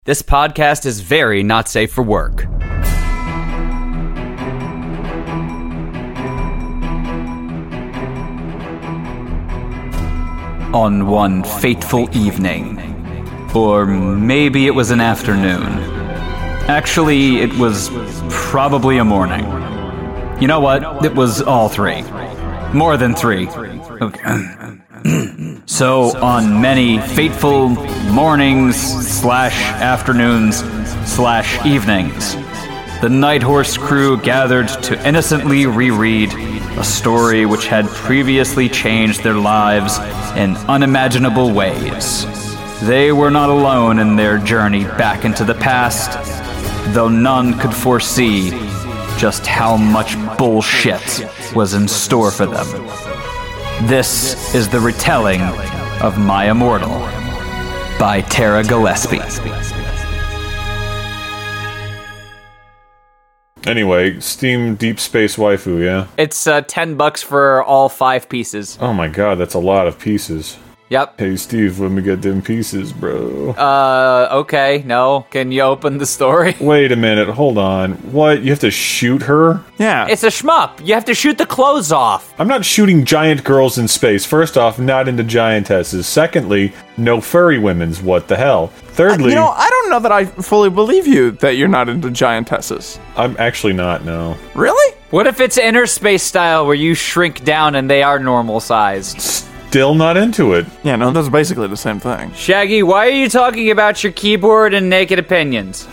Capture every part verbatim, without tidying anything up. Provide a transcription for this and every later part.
This podcast is very not safe for work. On one fateful evening, or maybe it was an afternoon. Actually, it was probably a morning. You know what? It was all three. More than three. Okay. So, on many fateful mornings slash afternoons slash evenings, the Night Horse crew gathered to innocently reread a story which had previously changed their lives in unimaginable ways. They were not alone in their journey back into the past, though none could foresee just how much bullshit was in store for them. This is the retelling of My Immortal by Tara Gillespie. Anyway, Steam Deep Space Waifu, yeah? It's uh, ten bucks for all five pieces. Oh my god, that's a lot of pieces. Yep. Hey Steve, let me get them pieces, bro. Uh, okay, no. Can you open the story? Wait a minute, hold on. What, you have to shoot her? Yeah. It's a shmup. You have to shoot the clothes off. I'm not shooting giant girls in space. First off, not into giantesses. Secondly, no furry women's. What the hell? Thirdly... You know, I don't know that I fully believe you that you're not into giantesses. I'm actually not, no. Really? What if it's inner space style where you shrink down and they are normal sized? Still not into it. Yeah, no, that's basically the same thing. Shaggy, why are you talking about your keyboard and naked opinions?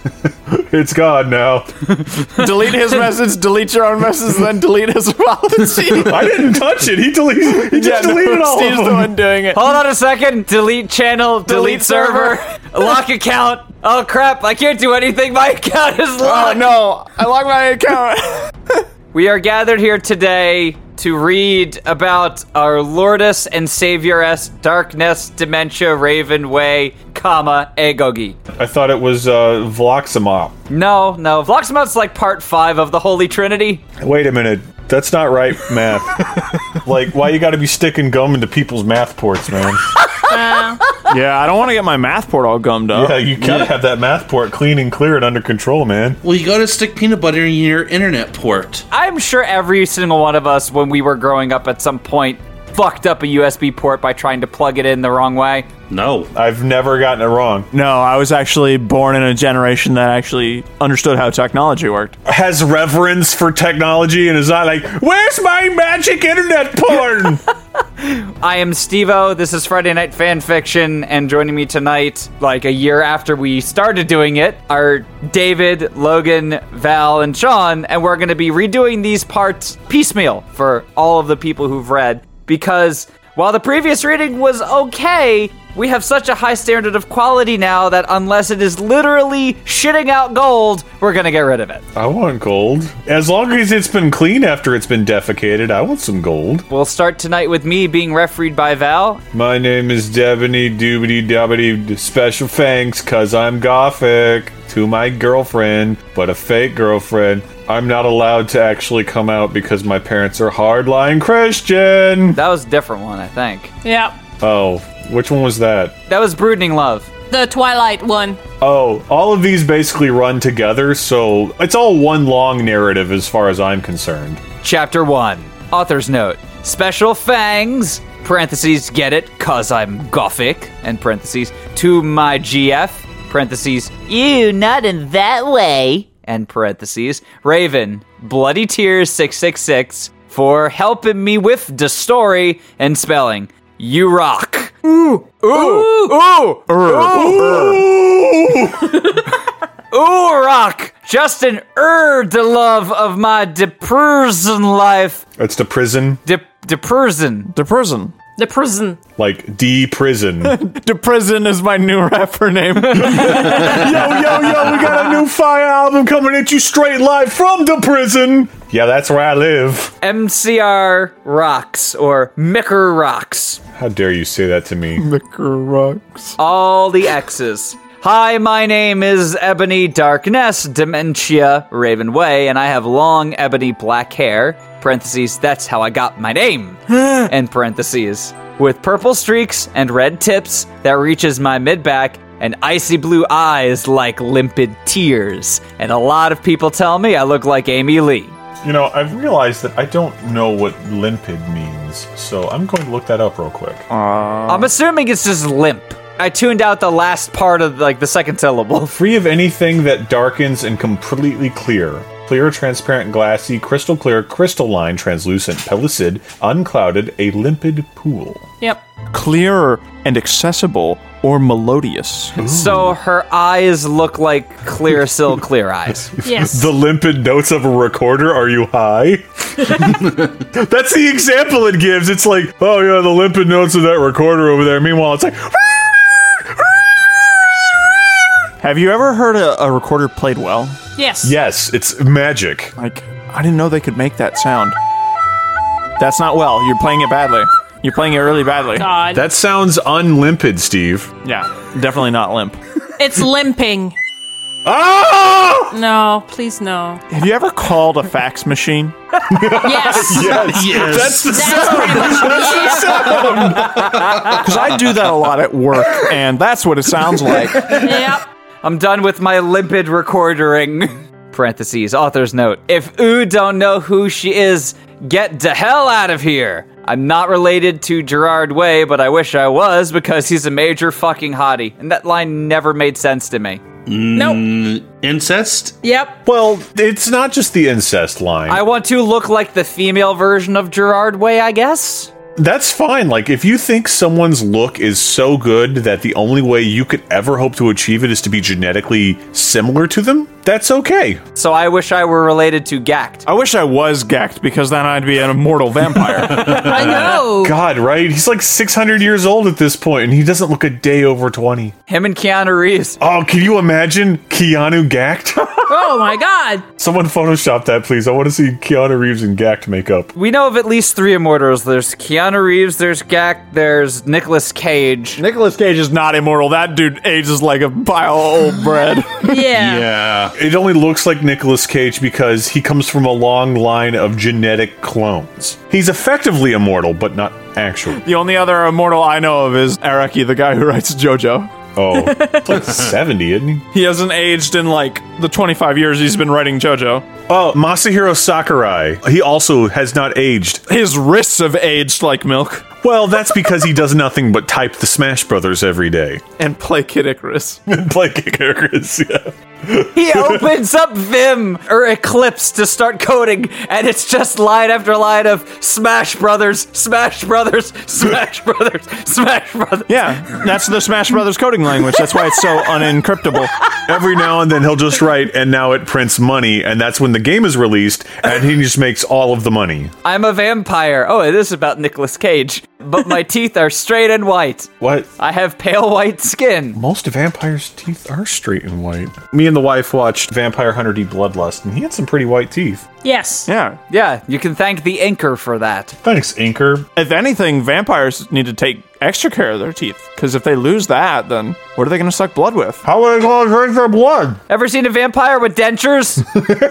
It's gone now. Delete his message, delete your own message, then delete his apology. I didn't touch it. He deleted. He just yeah, deleted no, all Steve's of the them. one doing it. Hold on a second. Delete channel, delete, Delete server, server. lock account. Oh crap, I can't do anything. My account is Oh locked. no, I locked my account. We are gathered here today to read about our Lordess and Savioress, Darkness, Dementia, Raven Way, comma, Agogi. I thought it was uh, Vloximop. No, no. Vloximop's like part five of the Holy Trinity. Wait a minute. That's not right math. Like, why you gotta be sticking gum into people's math ports, man? Yeah, I don't want to get my math port all gummed up. Yeah, you gotta have that math port clean and clear and under control, man. Well, you gotta stick peanut butter in your internet port. I'm sure every single one of us, when we were growing up at some point, fucked up a U S B port by trying to plug it in the wrong way. No. I've never gotten it wrong. No, I was actually born in a generation that actually understood how technology worked. Has reverence for technology and is not like, where's my magic internet porn? I am Steve-O, this is Friday Night Fanfiction, and joining me tonight, like a year after we started doing it, are David, Logan, Val, and Sean, and we're going to be redoing these parts piecemeal for all of the people who've read, because while the previous reading was okay, we have such a high standard of quality now that unless it is literally shitting out gold, we're going to get rid of it. I want gold. As long as it's been clean after it's been defecated, I want some gold. We'll start tonight with me being refereed by Val. My name is Devony Doobity Dobbity Special Thanks, cause I'm gothic to my girlfriend, but a fake girlfriend. I'm not allowed to actually come out because my parents are hardline Christian. That was a different one, I think. Yep. Oh, which one was that? That was Brooding Love. The Twilight one. Oh, all of these basically run together, so it's all one long narrative as far as I'm concerned. Chapter one. Author's note. Special Fangs, parentheses, get it, cause I'm gothic, and parentheses, to my G F, parentheses, ew, not in that way, and parentheses, Raven, Bloody Tears six six six, for helping me with the story and spelling. You rock. Ooh. Ooh. Ooh. Ooh. Ooh, rock. Just an er de love of my deprison life. It's the prison? De deprison. The prison. The prison. Like, D-prison. The prison is my new rapper name. Yo, yo, yo, we got a new Fire album coming at you straight live from the prison. Yeah, that's where I live. M C R rocks, or Micker rocks. How dare you say that to me? Micker rocks. All the X's. Hi, my name is Ebony Darkness, Dementia, Raven Way, and I have long ebony black hair. Parentheses, that's how I got my name. End parentheses. With purple streaks and red tips that reaches my mid-back and icy blue eyes like limpid tears. And a lot of people tell me I look like Amy Lee. You know, I've realized that I don't know what limpid means, so I'm going to look that up real quick. I'm assuming it's just limp. I tuned out the last part of like the second syllable. Free of anything that darkens and completely clear. Clear, transparent, glassy, crystal clear, crystalline, translucent, pellucid, unclouded, a limpid pool. Yep. Clear and accessible or melodious. So her eyes look like clear silk clear eyes. Yes. The limpid notes of a recorder, are you high? That's the example it gives. It's like, oh yeah, the limpid notes of that recorder over there. Meanwhile, it's like... Have you ever heard a, a recorder played well? Yes. Yes, it's magic. Like, I didn't know they could make that sound. That's not well. You're playing it badly. You're playing it really badly. God. That sounds unlimpid, Steve. Yeah, definitely not limp. It's limping. Ah! No, please no. Have you ever called a fax machine? Yes. Yes, Yes. that's the That's pretty much it. Because I do that a lot at work, and that's what it sounds like. Yep. I'm done with my limpid recordering. Parentheses, author's note. If oo don't know who she is, get the hell out of here. I'm not related to Gerard Way, but I wish I was because he's a major fucking hottie. And that line never made sense to me. Nope. Incest? Yep. Well, it's not just the incest line. I want to look like the female version of Gerard Way, I guess. That's fine. Like, if you think someone's look is so good that the only way you could ever hope to achieve it is to be genetically similar to them, that's okay. So I wish I were related to Gact. I wish I was Gact, because then I'd be an immortal vampire. I know. God, right? He's like six hundred years old at this point, and he doesn't look a day over twenty. Him and Keanu Reeves. Oh, can you imagine Keanu Gact? Oh my God. Someone Photoshop that, please. I want to see Keanu Reeves and Gact makeup. We know of at least three immortals. There's Keanu Reeves, there's Gact, there's Nicolas Cage. Nicolas Cage is not immortal. That dude ages like a pile of old bread. Yeah. Yeah. It only looks like Nicolas Cage because he comes from a long line of genetic clones. He's effectively immortal, but not actually. The only other immortal I know of is Araki, the guy who writes JoJo. Oh, it's like seventy, isn't he? He hasn't aged in like the twenty-five years he's been writing JoJo. Oh, Masahiro Sakurai. He also has not aged. His wrists have aged like milk. Well, that's because he does nothing but type the Smash Brothers every day. And play Kid Icarus. And play Kick Icarus, yeah. He opens up Vim or Eclipse to start coding, and it's just line after line of Smash Brothers, Smash Brothers, Smash Brothers, Smash Brothers. Yeah, that's the Smash Brothers coding language. That's why it's so unencryptable. Every now and then he'll just write, and now it prints money, and that's when the game is released, and he just makes all of the money. I'm a vampire. Oh, it is about Nicolas Cage. But my teeth are straight and white. What? I have pale white skin. Most vampires' teeth are straight and white. Me and the wife watched Vampire Hunter D Bloodlust, and he had some pretty white teeth. Yes. Yeah. Yeah, you can thank the inker for that. Thanks, Inker. If anything, vampires need to take extra care of their teeth. Because if they lose that, then what are they going to suck blood with? How are they going to drink their blood? Ever seen a vampire with dentures?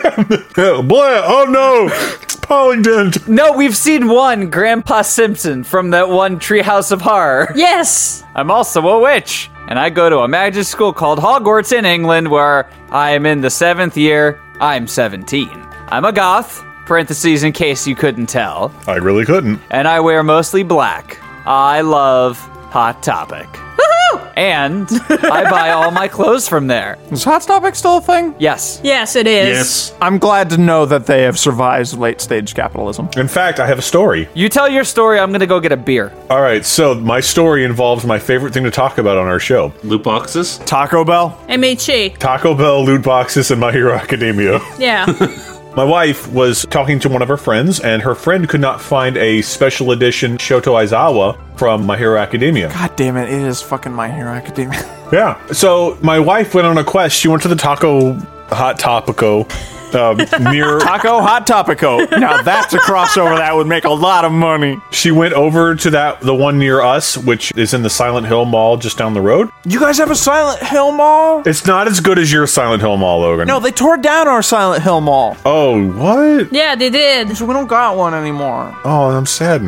Blood! Oh no! Polydent! No, we've seen one, Grandpa Simpson, from that one Treehouse of Horror. Yes. I'm also a witch, and I go to a magic school called Hogwarts in England, where I am in the seventh year. I'm seventeen. I'm a goth, parentheses in case you couldn't tell, I really couldn't. and I wear mostly black. I love Hot Topic. Woohoo! And I buy all my clothes from there. Is Hot Topic still a thing? Yes. Yes, it is. Yes. I'm glad to know that they have survived late stage capitalism. In fact, I have a story. You tell your story, I'm gonna go get a beer. All right, so my story involves my favorite thing to talk about on our show. Loot boxes? Taco Bell? M H E. Taco Bell, loot boxes, and My Hero Academia. Yeah. My wife was talking to one of her friends, and her friend could not find a special edition Shoto Aizawa from My Hero Academia. God damn it, it is fucking My Hero Academia. Yeah. So my wife went on a quest. She went to the Taco Hot Topico um, near. Taco Hot Topico. Now that's a crossover that would make a lot of money. She went over to that the one near us, which is in the Silent Hill Mall just down the road. You guys have a Silent Hill Mall? It's not as good as your Silent Hill Mall, Logan. No, they tore down our Silent Hill Mall. Oh, what? Yeah, they did. So we don't got one anymore. Oh, I'm sad now.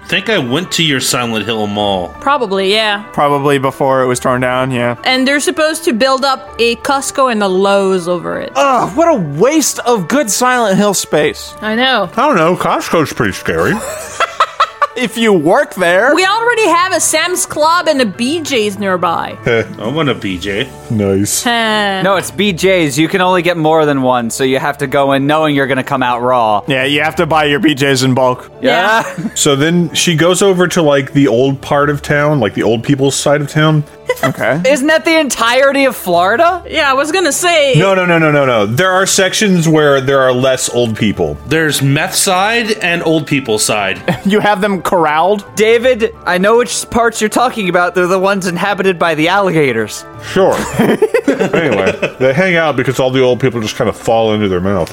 think I went to your Silent Hill Mall. Probably, yeah. Probably before it was torn down, yeah. And they're supposed to build up a Costco and a Lowe's over it. Ugh, what a waste of good Silent Hill space. I know. I don't know. Costco's pretty scary. If you work there. We already have a Sam's Club and a B J's nearby. I want a B J. Nice. Uh, No, it's B J's. You can only get more than one, so you have to go in knowing you're going to come out raw. Yeah, you have to buy your B Js in bulk. Yeah. So then she goes over to like the old part of town, like the old people's side of town. Okay. Isn't that the entirety of Florida? Yeah, I was gonna say. No, no, no, no, no, no. There are sections where there are less old people. There's meth side and old people side. You have them corralled? David, I know which parts you're talking about. They're the ones inhabited by the alligators. Sure. Anyway, they hang out because all the old people just kind of fall into their mouth.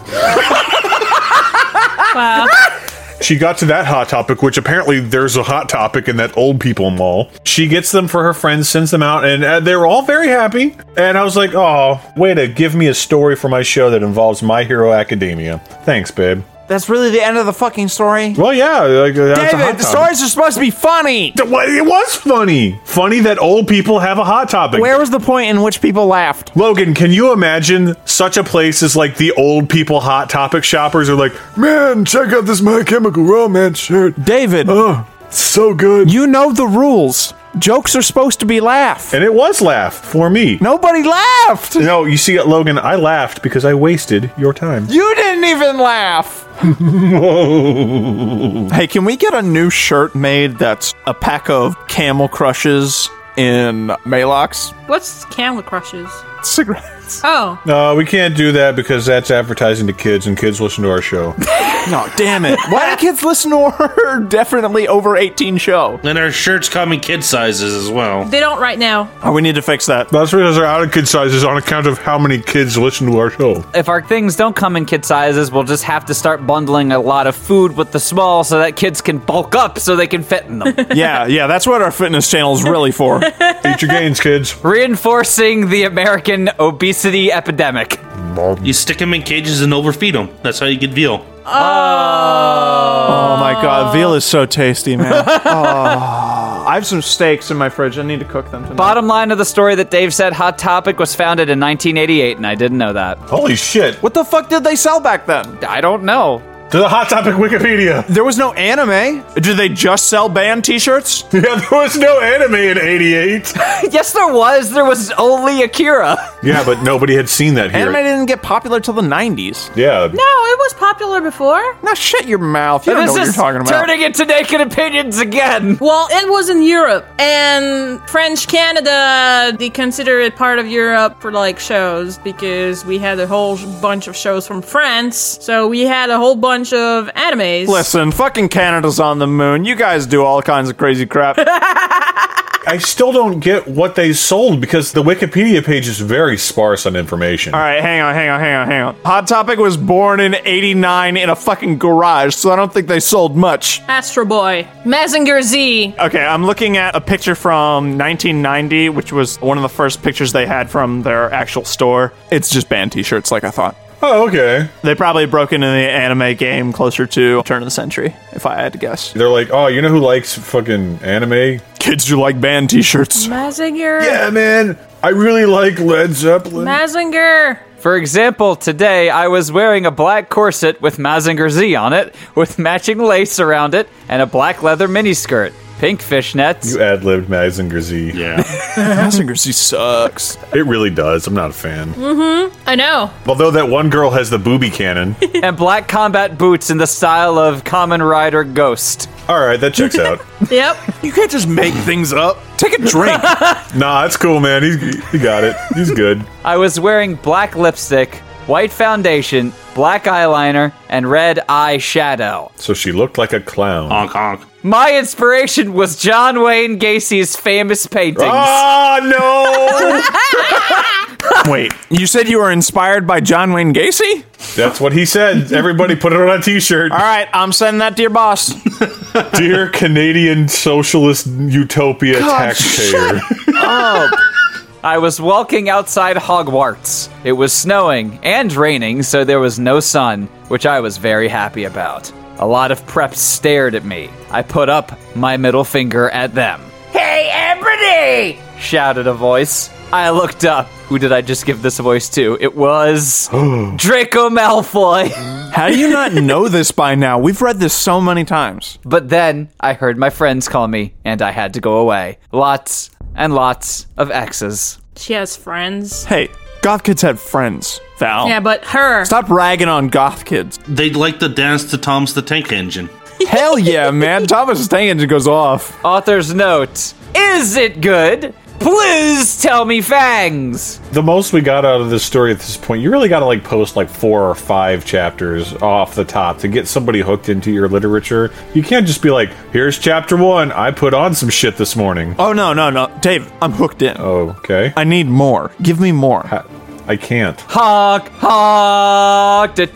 Wow. She got to that Hot Topic, which apparently there's a Hot Topic in that old people mall. She gets them for her friends, sends them out, and uh, they were all very happy. And I was like, oh, way to give me a story for my show that involves My Hero Academia. Thanks, babe. That's really the end of the fucking story? Well, yeah. Like, that's a Hot David, the Topic. stories are supposed to be funny! Th- what- It was funny. Funny that old people have a Hot Topic. Where was the point in which people laughed? Logan, can you imagine such a place as like the old people Hot Topic shoppers are like, man, check out this My Chemical Romance shirt. David, Oh, so good. you know the rules. Jokes are supposed to be laugh. And it was laugh for me. Nobody laughed! No, you see, Logan, I laughed because I wasted your time. You didn't even laugh! Hey, can we get a new shirt made that's a pack of Camel Crushes in Malox? What's Camel Crushes? Cigarettes. Oh. No, we can't do that because that's advertising to kids, and kids listen to our show. No, damn it. Why do kids listen to our definitely over eighteen show? And our shirts come in kid sizes as well. They don't right now. Oh, we need to fix that. That's because they're out of kid sizes on account of how many kids listen to our show. If our things don't come in kid sizes, we'll just have to start bundling a lot of food with the small so that kids can bulk up so they can fit in them. Yeah, yeah, that's what our fitness channel is really for. Eat your gains, kids. Reinforcing the American obesity epidemic. You stick them in cages and overfeed them. That's how you get veal. Oh my god, veal is so tasty, man. Oh, I have some steaks in my fridge. I need to cook them tonight. Bottom line of the story that Dave said, Hot Topic was founded in nineteen eighty-eight, and I didn't know that. Holy shit. What the fuck did they sell back then? I don't know. To the Hot Topic Wikipedia. There was no anime. Did they just sell band t-shirts? Yeah, there was no anime in eighty-eight. Yes, there was. There was only Akira. Yeah, but nobody had seen that here. Anime didn't get popular till the nineties. Yeah. No, it was popular before. Now shut your mouth. You don't know This what you're is talking about. turning into naked opinions again. Well, it was in Europe, and French Canada, they consider it part of Europe for like shows because we had a whole bunch of shows from France, so we had a whole bunch of animes. Listen, fucking Canada's on the moon. You guys do all kinds of crazy crap. I still don't get what they sold because the Wikipedia page is very sparse on information. All right, hang on, hang on, hang on, hang on. Hot Topic was born in eighty-nine in a fucking garage, so I don't think they sold much. Astro Boy, Mazinger Z. Okay, I'm looking at a picture from nineteen ninety, which was one of the first pictures they had from their actual store. It's just band t-shirts, like I thought. Oh, okay. They probably broke into the anime game closer to turn of the century, if I had to guess. They're like, oh, you know who likes fucking anime? Kids who like band t-shirts. Mazinger. Yeah, man. I really like Led Zeppelin. Mazinger. For example, today I was wearing a black corset with Mazinger Z on it, with matching lace around it, and a black leather miniskirt. Pink fishnets. You ad-libbed Mazinger Z. Yeah. Mazinger Z sucks. It really does. I'm not a fan. I know. Although that one girl has the booby cannon. and black combat boots in the style of Kamen Rider Ghost. All right, that checks out. Yep. You can't just make things up. Take a drink. Nah, that's cool, man. He, he got it. He's good. I was wearing black lipstick, white foundation, black eyeliner, and red eyeshadow. So she looked like a clown. Honk honk. My inspiration was John Wayne Gacy's famous paintings. Oh, no! Wait, you said you were inspired by John Wayne Gacy? That's what he said. Everybody put it on a t-shirt. All right, I'm sending that to your boss. Dear Canadian Socialist Utopia taxpayer. I was walking outside Hogwarts. It was snowing and raining, so there was no sun, which I was very happy about. A lot of preps stared at me. I put up my middle finger at them. Hey, Ebony! Shouted a voice. I looked up. Who did I just give this voice to? It was Draco Malfoy. How do you not know this by now? We've read this so many times. But then I heard my friends call me, and I had to go away. Lots and lots of X's. She has friends. Hey, goth kids have friends, Val. Yeah, but her. Stop ragging on goth kids. They'd like to dance to Tom's the Tank Engine. Hell yeah, man. Thomas' tank engine goes off. Author's note. Is it good? Please tell me fangs. The most we got out of this story at this point, you really got to like post like four or five chapters off the top to get somebody hooked into your literature. You can't just be like, here's chapter one. I put on some shit this morning. Oh, no, no, no. Dave, I'm hooked in. Oh, okay. I need more. Give me more. Ha- I can't. Honk, honk. Why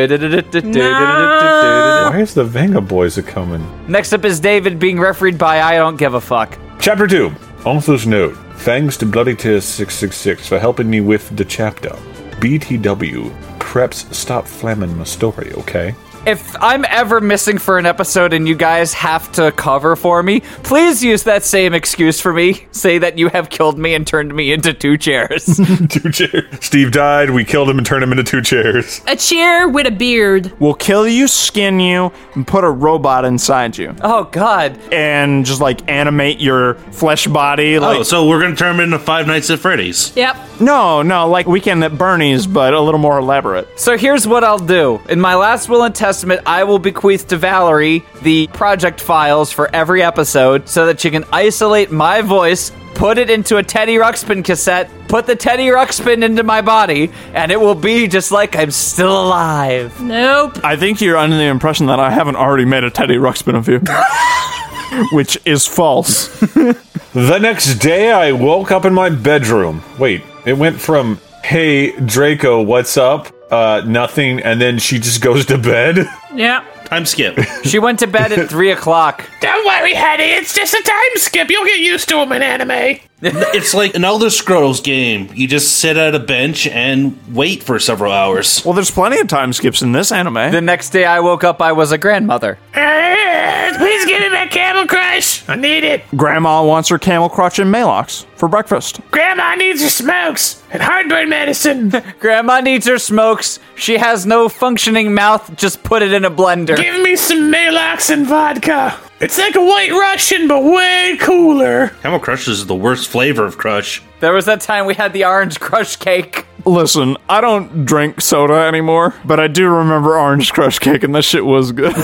is the Venga Boys a coming? Next up is David being refereed by I don't give a fuck. Chapter two. Author's note. Thanks to Bloody Tear six six six for helping me with the chapter. B T W. Preps, stop flamming my story, okay? If I'm ever missing for an episode and you guys have to cover for me, please use that same excuse for me. Say that you have killed me and turned me into two chairs. Two chairs. Steve died, we killed him and turned him into two chairs. A chair with a beard. We'll kill you, skin you, and put a robot inside you. Oh, God. And just, like, animate your flesh body. Like, Oh, so we're going to turn him into Five Nights at Freddy's. Yep. No, no, like Weekend at Bernie's, but a little more elaborate. So here's what I'll do. In my last will and testament, I will bequeath to Valerie the project files for every episode so that she can isolate my voice, put it into a Teddy Ruxpin cassette, put the Teddy Ruxpin into my body, and it will be just like I'm still alive. Nope. I think you're under the impression that I haven't already made a Teddy Ruxpin of you. Which is false. The next day, I woke up in my bedroom. Wait, it went from, hey, Draco, what's up? Uh, nothing, and then she just goes to bed? Yeah. Time skip. She went to bed at three o'clock. Don't worry, honey, it's just a time skip. You'll get used to them in anime. It's like an Elder Scrolls game. You just sit at a bench and wait for several hours. Well, there's plenty of time skips in this anime. The next day I woke up, I was a grandmother. Uh, please give me my Camel Crush. I need it. Grandma wants her Camel Crutch and Malox for breakfast. Grandma needs her smokes and heartburn medicine. Grandma needs her smokes. She has no functioning mouth. Just put it in a blender. Give me some Malox and vodka. It's like a White Russian, but way cooler. Camel Crush is the worst flavor of Crush. There was that time we had the orange crush cake. Listen, I don't drink soda anymore, but I do remember Orange Crush Cake, and that shit was good.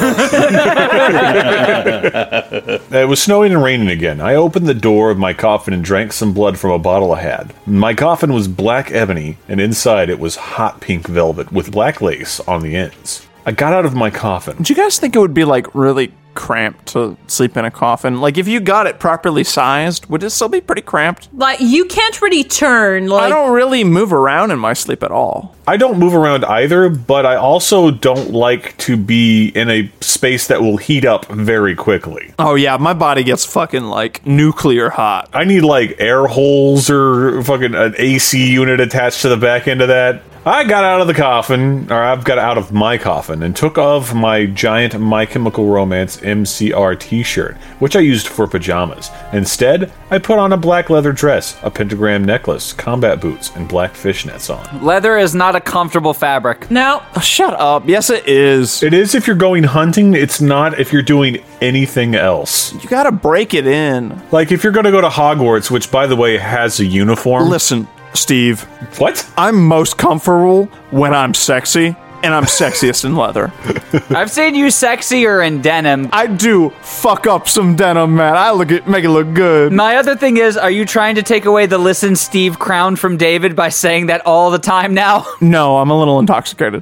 It was snowing and raining again. I opened the door of my coffin and drank some blood from a bottle I had. My coffin was black ebony, and inside it was hot pink velvet with black lace on the ends. I got out of my coffin. Do you guys think it would be, like, really cramped to sleep in a coffin? Like, if you got it properly sized, would it still be pretty cramped? Like, you can't really turn. Like, I don't really move around in my sleep at all. I don't move around either, but I also don't like to be in a space that will heat up very quickly. Oh, yeah, my body gets fucking, like, nuclear hot. I need, like, air holes or fucking an A C unit attached to the back end of that. I got out of the coffin, or I've got out of my coffin, and took off my giant My Chemical Romance M C R t-shirt, which I used for pajamas. Instead, I put on a black leather dress, a pentagram necklace, combat boots, and black fishnets on. Leather is not a comfortable fabric. no. Oh, shut up. Yes, it is. It is if you're going hunting, it's not if you're doing anything else. You gotta break it in. Like, if you're gonna go to Hogwarts, which, by the way, has a uniform... Listen, Steve, What? I'm most comfortable when I'm sexy, and I'm sexiest in leather. I've seen you sexier in denim. I do fuck up some denim, man. I look it, make it look good. My other thing is, are you trying to take away the Listen Steve crown from David by saying that all the time now? No, I'm a little intoxicated.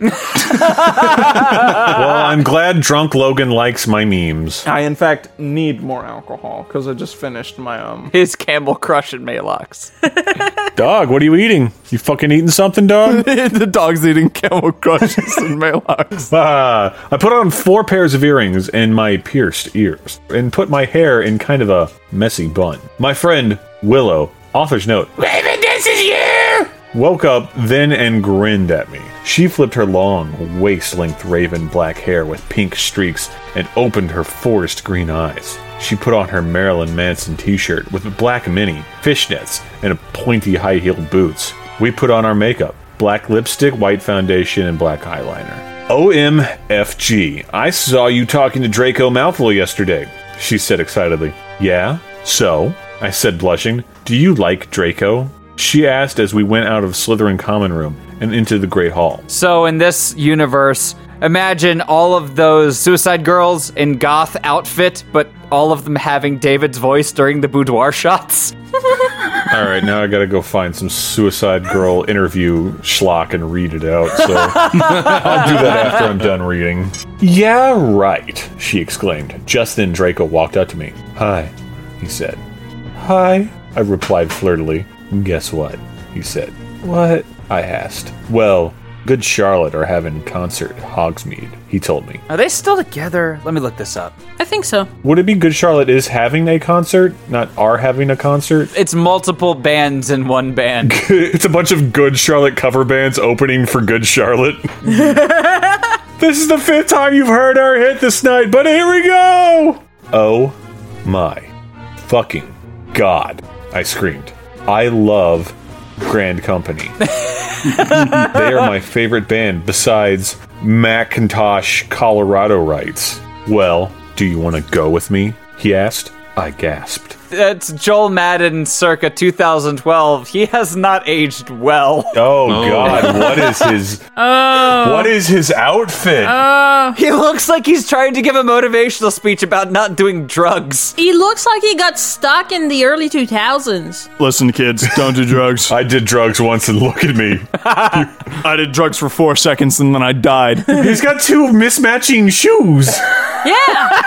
Well, I'm glad drunk Logan likes my memes. I, in fact, need more alcohol, because I just finished my, um... His Camel Crush and Malox. Dog, what are you eating? You fucking eating something, dog? the dog's eating Camel Crushes and Malox. Ah, I put on four pairs of earrings and my pierced ears, and put my hair in kind of a messy bun. My friend, Willow, author's note, Raven, this is you. woke up then and grinned at me. She flipped her long, waist-length raven black hair with pink streaks and opened her forest green eyes. She put on her Marilyn Manson t-shirt with a black mini, fishnets, and a pointy high-heeled boots. We put on our makeup, black lipstick, white foundation, and black eyeliner. O M F G, I saw you talking to Draco Malfoy yesterday, she said excitedly. Yeah? So? I said blushing. Do you like Draco? She asked as we went out of Slytherin common room and into the Great Hall. So in this universe, imagine all of those Suicide Girls in goth outfit, but all of them having David's voice during the boudoir shots. Alright, now I gotta go find some Suicide Girl interview schlock and read it out, so I'll do that after I'm done reading. Yeah, right, she exclaimed. Just then Draco walked up to me. Hi, he said. Hi, I replied flirtily. Guess what? He said. What? I asked. Well, Good Charlotte are having a concert at Hogsmeade, he told me. Are they still together? Let me look this up. I think so. Would it be Good Charlotte is having a concert, not are having a concert? It's multiple bands in one band. It's a bunch of Good Charlotte cover bands opening for Good Charlotte. This is the fifth time you've heard our hit this night, but here we go! Oh my fucking God, I screamed. I love Grand Company. They are my favorite band besides Macintosh Colorado writes. Well, do you want to go with me? He asked. I gasped. It's Joel Madden circa two thousand twelve. He has not aged well. Oh, oh. God, what is his Oh. What is his outfit? Oh. He looks like he's trying to give a motivational speech about not doing drugs. He looks like he got stuck in the early two thousands. Listen, kids, don't do drugs. I did drugs once and look at me. I did drugs for four seconds and then I died. He's got two mismatching shoes. Yeah.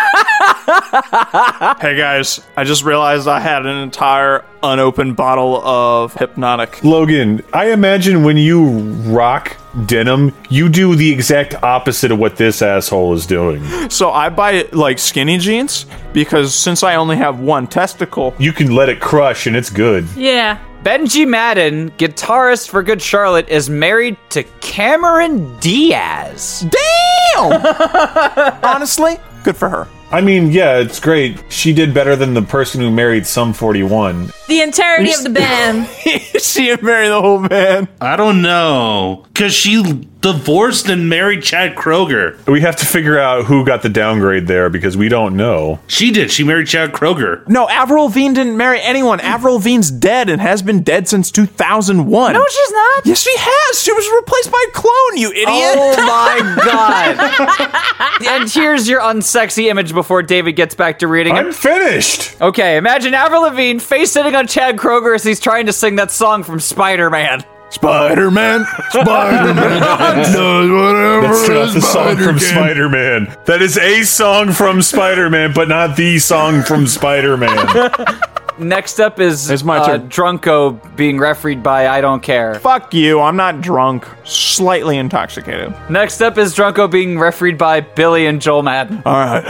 Hey guys, I just realized I had an entire unopened bottle of Hypnotic. Logan, I imagine when you rock denim, you do the exact opposite of what this asshole is doing. So I buy like skinny jeans because since I only have one testicle, You can let it crush and it's good. Yeah. Benji Madden, guitarist for Good Charlotte, is married to Cameron Diaz. damn! Honestly, good for her. I mean, yeah, it's great. She did better than the person who married Sum forty-one. The entirety of the band. She and marry the whole band. I don't know. Because she divorced and married Chad Kroger. We have to figure out who got the downgrade there because we don't know. She did. She married Chad Kroger. No, Avril Lavigne didn't marry anyone. Avril Lavigne's dead and has been dead since two thousand one. No, she's not. Yes, she has. She was replaced by a clone, you idiot. Oh my god. And here's your unsexy image before David gets back to reading it. I'm finished! Okay, imagine Avril Lavigne face sitting on Chad Kroger as he's trying to sing that song from Spider-Man. Spider-Man, Spider-Man does whatever That's not the song Spider from can. Spider-Man. That is a song from Spider-Man, but not the song from Spider-Man. Next up is It's my uh, turn. Drunko being refereed by I Don't Care. Fuck you, I'm not drunk. Slightly intoxicated. Next up is Drunko being refereed by Billy and Joel Madden. All right.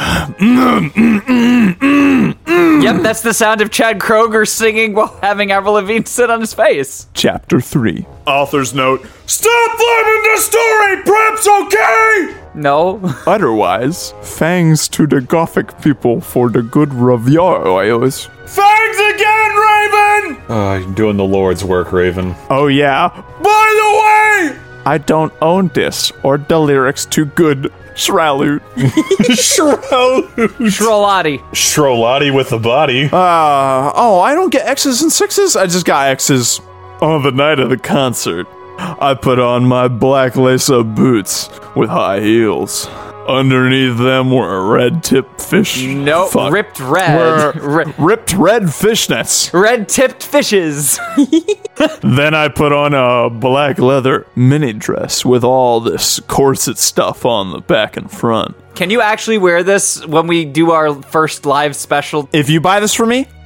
Yep, that's the sound of Chad Kroger singing while having Avril Lavigne sit on his face. Chapter three. Author's note. Stop blaming the story! Prep's okay! No. Otherwise, thanks to the Gothic people for the good reviews. Thanks again, Raven! Oh, you're doing the Lord's work, Raven. Oh yeah, By the way! I don't own this or the lyrics to Good Shroud. Shroud. Trollati. Strolati with the body. Uh, oh, I don't get X's and sixes. I just got X's. On the night of the concert, I put on my black lace-up boots with high heels. Underneath them were red-tipped fish. Nope, Fuck. ripped red. Were Ri- ripped red fishnets. Red-tipped fishes. Then I put on a black leather mini dress with all this corset stuff on the back and front. Can you actually wear this when we do our first live special? If you buy this for me,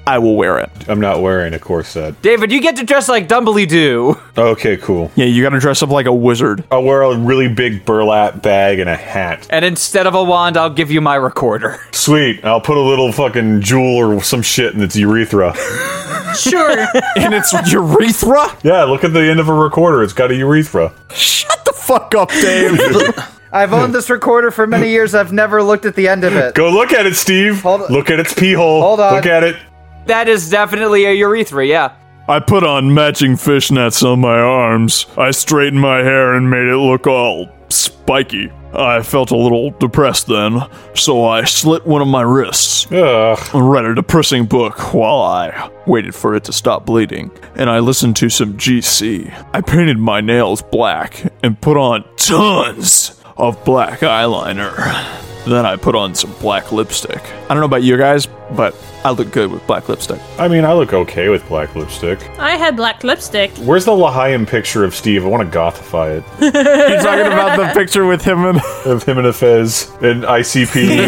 I will wear it. I'm not wearing a corset. David, you get to dress like Dumbledore. Okay, cool. Yeah, you gotta dress up like a wizard. I'll wear a really big burlap bag and a hat. And instead of a wand, I'll give you my recorder. Sweet. I'll put a little fucking jewel or some shit in its urethra. Sure. And it's urethra? Yeah, look at the end of a recorder. It's got a urethra. Shut the fuck up, Dave. I've owned this recorder for many years. I've never looked at the end of it. Go look at it, Steve. Hold on. Look at its pee hole. Hold on. Look at it. That is definitely a urethra, yeah. I put on matching fishnets on my arms. I straightened my hair and made it look all spiky. I felt a little depressed then, so I slit one of my wrists. Ugh. I read a depressing book while I waited for it to stop bleeding, and I listened to some G C. I painted my nails black and put on tons of black eyeliner. Then I put on some black lipstick. I don't know about you guys, but I look good with black lipstick. I mean, I look okay with black lipstick. I had black lipstick. Where's the L'Chaim picture of Steve? I want to gothify it. You're talking about the picture with him and... Of him and a fez and I C P.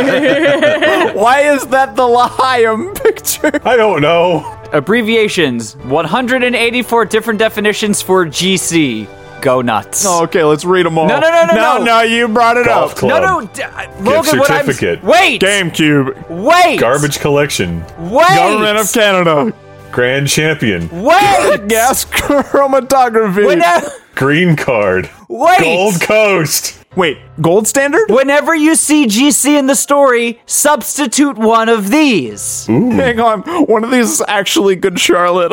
Uh, Why is that the L'Chaim picture? I don't know. Abbreviations. one hundred eighty-four different definitions for G C. Go nuts. Oh, okay, let's read them all. No, no, no, no, no. no. No, you brought it Golf up. club. No, no, d- Logan, what I'm... certificate. Wait! GameCube. Wait! Garbage collection. Wait! Government of Canada. Grand champion. Wait! Gas chromatography. Whenever, Green card. wait! Gold Coast. Wait, gold standard? Whenever you see G C in the story, substitute one of these. Hang on. One of these is actually Good Charlotte.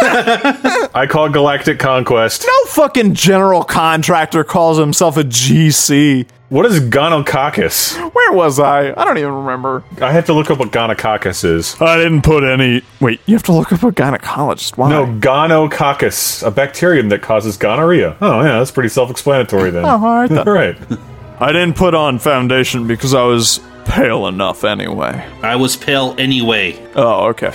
I call Galactic Conquest. No fucking general contractor calls himself a G C. What is Gonococcus? Where was I? I don't even remember. I have to look up what Gonococcus is. I didn't put any... Wait, you have to look up a gynecologist. Why? No, Gonococcus, a bacterium that causes gonorrhea. Oh, yeah, that's pretty self-explanatory then. Oh, all right then. All right. I didn't put on foundation because I was pale enough anyway. I was pale anyway. Oh, okay.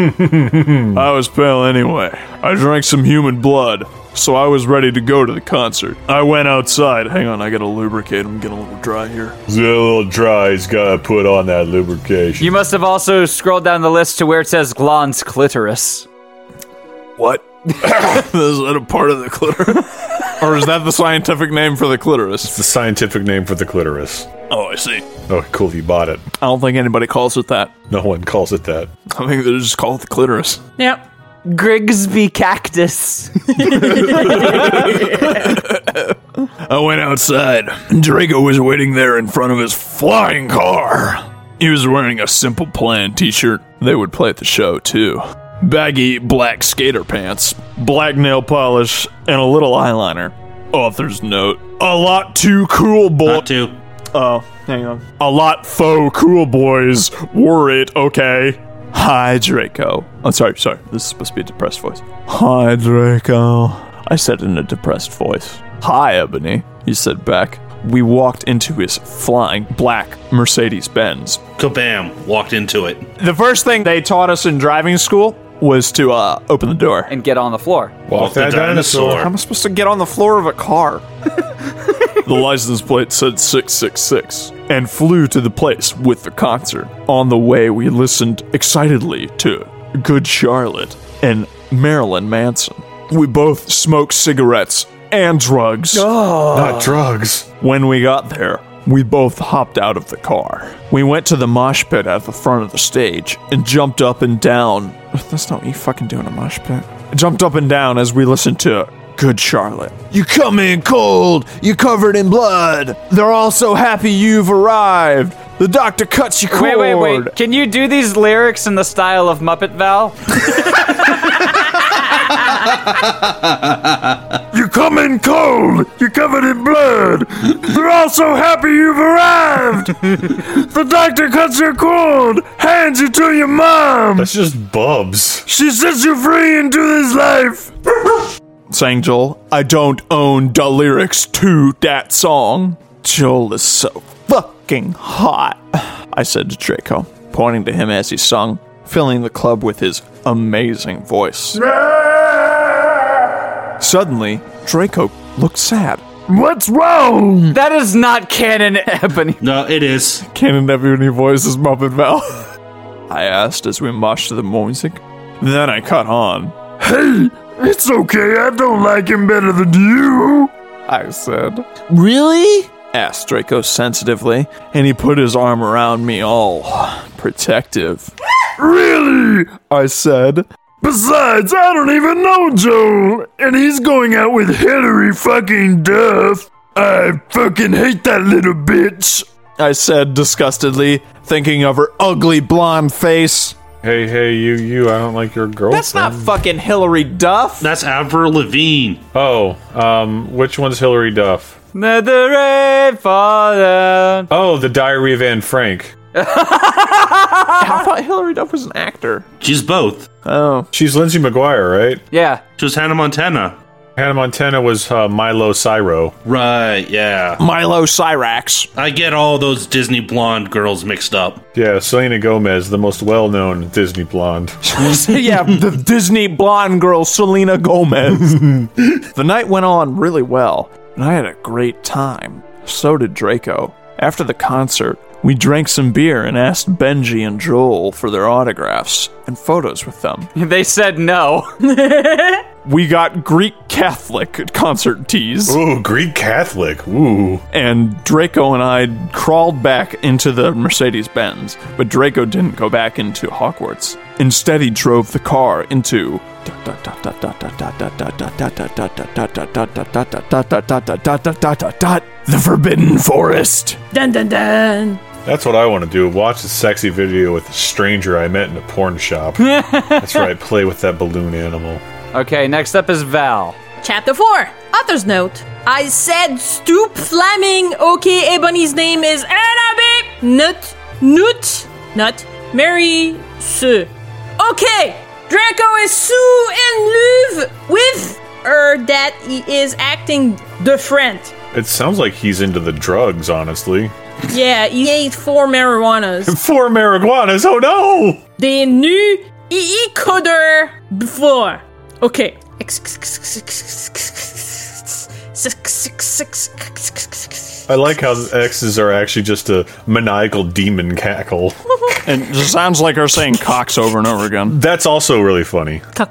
I was pale anyway. I drank some human blood, so I was ready to go to the concert. I went outside. Hang on, I gotta lubricate. I'm getting a little dry here. It's a little dry. He's got to put on that lubrication. You must have also scrolled down the list to where it says glans clitoris. What? Is that a part of the clitoris? Or is that the scientific name for the clitoris? It's the scientific name for the clitoris. Oh, I see. Oh, cool, you bought it. I don't think anybody calls it that. No one calls it that. I think they just call it the clitoris. Yep. Grigsby cactus. I went outside. Draco was waiting there in front of his flying car. He was wearing a Simple Plan t-shirt. They would play at the show, too. Baggy black skater pants, black nail polish, and a little eyeliner. Author's note. A lot too cool boy. Not to. Oh, hang on. A lot faux cool boys wore it, okay? Hi, Draco. I'm sorry, sorry. This is supposed to be a depressed voice. Hi, Draco. I said in a depressed voice. Hi, Ebony, he said back. We walked into his flying black Mercedes-Benz. Kabam! Walked into it. The first thing they taught us in driving school was to uh, open the door. And get on the floor. Walk that dinosaur. How am I supposed to get on the floor of a car? The license plate said six six six and flew to the place with the concert. On the way, we listened excitedly to Good Charlotte and Marilyn Manson. We both smoked cigarettes and drugs. Not drugs. When we got there, we both hopped out of the car. We went to the mosh pit at the front of the stage and jumped up and down. That's not what you fucking do in a mosh pit. Jumped up and down as we listened to Good Charlotte. You come in cold, you covered in blood. They're all so happy you've arrived. The doctor cuts you cord. Wait, wait, wait. Can you do these lyrics in the style of Muppet Val? You come in cold, you're covered in blood. They're all so happy you've arrived. The doctor cuts your cord, hands you to your mom. That's just Bubs. She sets you free into this life. Sang Joel, I don't own the lyrics to that song. Joel is so fucking hot, I said to Draco, pointing to him as he sung, filling the club with his amazing voice. Suddenly, Draco looked sad. What's wrong? That is not canon, Ebony. No, it is. Canon Ebony voice is Muppet Val. I asked as we marched to the music. Then I cut on. Hey, it's okay, I don't like him better than you, I said. Really? Asked Draco sensitively, and he put his arm around me all protective. Really? I said. Besides, I don't even know Joel, and he's going out with Hilary fucking Duff. I fucking hate that little bitch, I said disgustedly, thinking of her ugly blonde face. Hey, hey, you, you, I don't like your girlfriend. That's not fucking Hilary Duff. That's Avril Lavigne. Oh, um, which one's Hilary Duff? Let the rain fall down. Oh, the Diary of Anne Frank. I thought Hilary Duff was an actor. She's both. Oh. She's Lindsay McGuire, right? Yeah. She was Hannah Montana. Hannah Montana was uh, Milo Cyro. Right, yeah. Milo Cyrax. I get all those Disney blonde girls mixed up. Yeah, Selena Gomez, the most well-known Disney blonde. Yeah, the Disney blonde girl Selena Gomez. The night went on really well, and I had a great time. So did Draco. After the concert, we drank some beer and asked Benji and Joel for their autographs and photos with them. They said no. We got Greek Catholic concert tees. Ooh, Greek Catholic. Ooh. And Draco and I crawled back into the Mercedes-Benz, but Draco didn't go back into Hogwarts. Instead, he drove the car into the Forbidden Forest. Dun dun dun. That's what I want to do. Watch a sexy video with a stranger I met in a porn shop. That's right, play with that balloon animal. Okay, next up is Val. Chapter four. Author's note. I said stoop Fleming. Okay, Ebony's name is Annabeth. Nut. Nut. Nut. Mary Sue. Okay. Draco is so in love with her that he is acting the friend. It sounds like he's into the drugs, honestly. Yeah, he ate four marijuanas. Four marijuanas, oh no! They knew he could her before. Okay. I like how the X's are actually just a maniacal demon cackle. And it just sounds like her saying cocks over and over again. That's also really funny. Can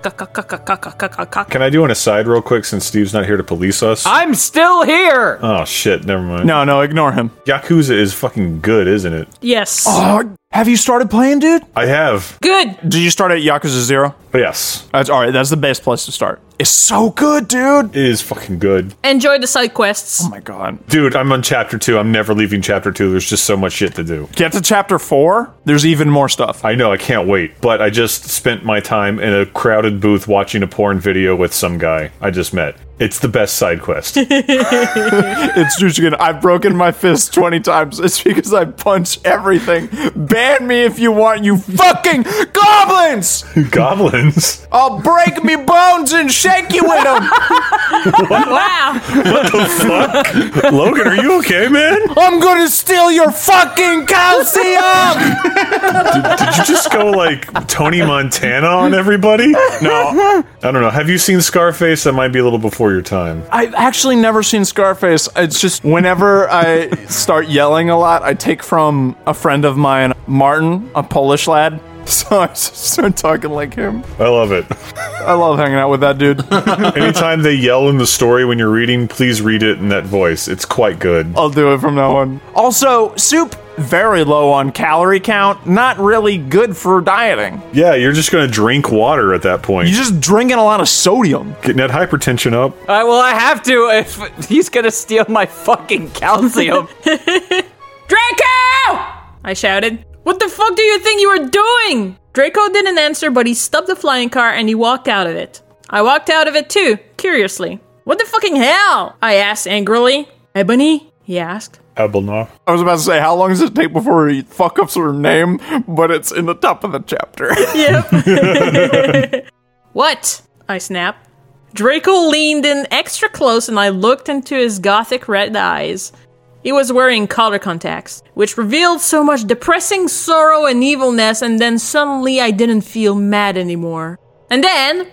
I do an aside real quick since Steve's not here to police us? I'm still here! Oh shit, never mind. No, no, ignore him. Yakuza is fucking good, isn't it? Yes. Oh, have you started playing, dude? I have. Good. Did you start at Yakuza Zero? Yes. That's all right. That's the best place to start. It's so good, dude. It is fucking good. Enjoy the side quests. Oh my god. Dude, I'm on chapter two. I'm never leaving chapter two. There's just so much shit to do. Get to chapter four. There's even more stuff. I know, I can't wait. But I just spent my time in a crowded booth watching a porn video with some guy I just met. It's the best side quest. It's just good. I've broken my fist twenty times. It's because I punch everything. Ban me if you want, you fucking goblins! Goblins? I'll break me bones and shake you with them. Wow. What the fuck? Logan, are you okay, man? I'm gonna steal your fucking calcium! Did, did you just go like Tony Montana on everybody? No. I don't know. Have you seen Scarface? That might be a little before your time. I've actually never seen Scarface. It's just whenever I start yelling a lot, I take from a friend of mine, Martin, a Polish lad. So I just start talking like him. I love it. I love hanging out with that dude. Anytime they yell in the story when you're reading, please read it in that voice. It's quite good. I'll do it from now on. Also, soup, very low on calorie count. Not really good for dieting. Yeah, you're just going to drink water at that point. You're just drinking a lot of sodium. Getting that hypertension up. Uh, well, I have to if he's gonna steal my fucking calcium. Draco! I shouted. What the fuck do you think you were doing? Draco didn't answer, but he stopped the flying car and he walked out of it. I walked out of it too, curiously. What the fucking hell? I asked angrily. Ebony? He asked. Abelnar. I was about to say, how long does it take before he fuck ups her name? But it's in the top of the chapter. Yep. What? I snapped. Draco leaned in extra close and I looked into his gothic red eyes. He was wearing color contacts, which revealed so much depressing sorrow and evilness, and then suddenly I didn't feel mad anymore. And then...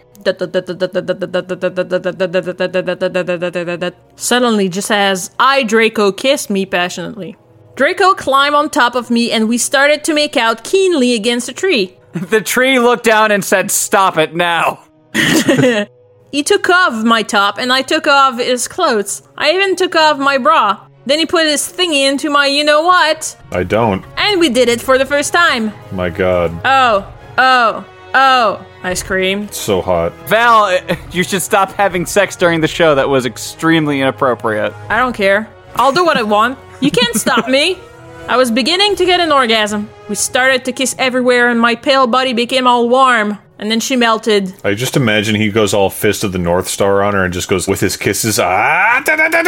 Suddenly, just as I, Draco, kissed me passionately. Draco climbed on top of me and we started to make out keenly against a tree. The tree looked down and said, "Stop it now." He took off my top and I took off his clothes. I even took off my bra. Then he put his thingy into my you-know-what. I don't. And we did it for the first time. My God. Oh, oh, oh, I screamed. It's so hot. Val, you should stop having sex during the show. That was extremely inappropriate. I don't care. I'll do what I want. You can't stop me. I was beginning to get an orgasm. We started to kiss everywhere and my pale body became all warm. And then she melted. I just imagine he goes all Fist of the North Star on her and just goes with his kisses. Ah,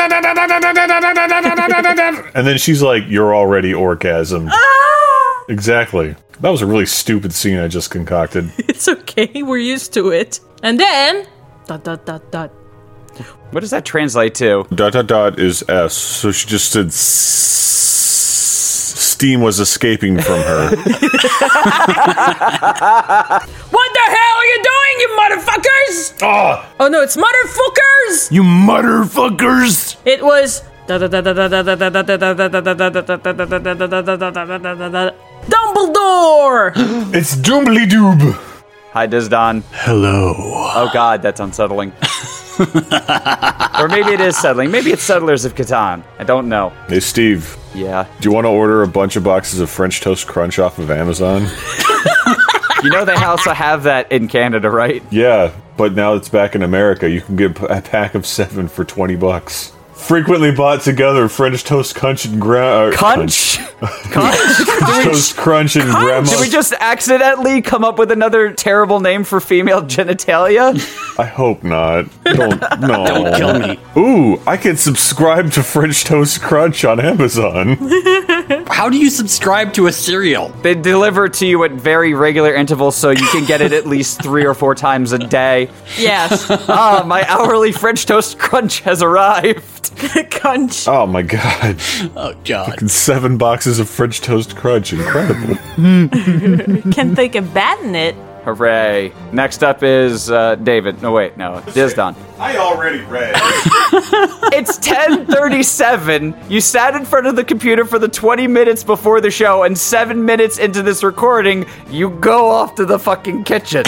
and then she's like, "You're already orgasmed." Ah! Exactly. That was a really stupid scene I just concocted. It's okay, we're used to it. And then... Dot, dot, dot, dot. What does that translate to? Dot dot dot is S, so she just said s- steam was escaping from her. What the hell are you doing, you motherfuckers? Ah! Oh no, it's motherfuckers! You motherfuckers! It was... Dumbledore! It's Doombly Doob! Hi, Dizdon. Hello. Oh god, that's unsettling. Or maybe it is settling. Maybe it's Settlers of Catan. I don't know. Hey, Steve. Yeah. Do you want to order a bunch of boxes of French Toast Crunch off of Amazon? You know they also have that in Canada, right? Yeah, but now it's back in America. You can get a pack of seven for twenty bucks. Frequently bought together French Toast Crunch and gra- uh, Cunch? Cunch? French Toast Crunch and grandma. Did we just accidentally come up with another terrible name for female genitalia? I hope not. Don't, no. Don't kill me. Ooh, I can subscribe to French Toast Crunch on Amazon. How do you subscribe to a cereal? They deliver to you at very regular intervals so you can get it at least three or four times a day. Yes. Ah, my hourly French Toast Crunch has arrived. Cunch. Oh my god. Oh, God. And seven boxes of French Toast Crunch. Incredible. Can't think of batting it. Hooray. Next up is uh, David. No, wait, no. Dizdon. I already read. It's ten thirty-seven. You sat in front of the computer for the twenty minutes before the show, and seven minutes into this recording, you go off to the fucking kitchen.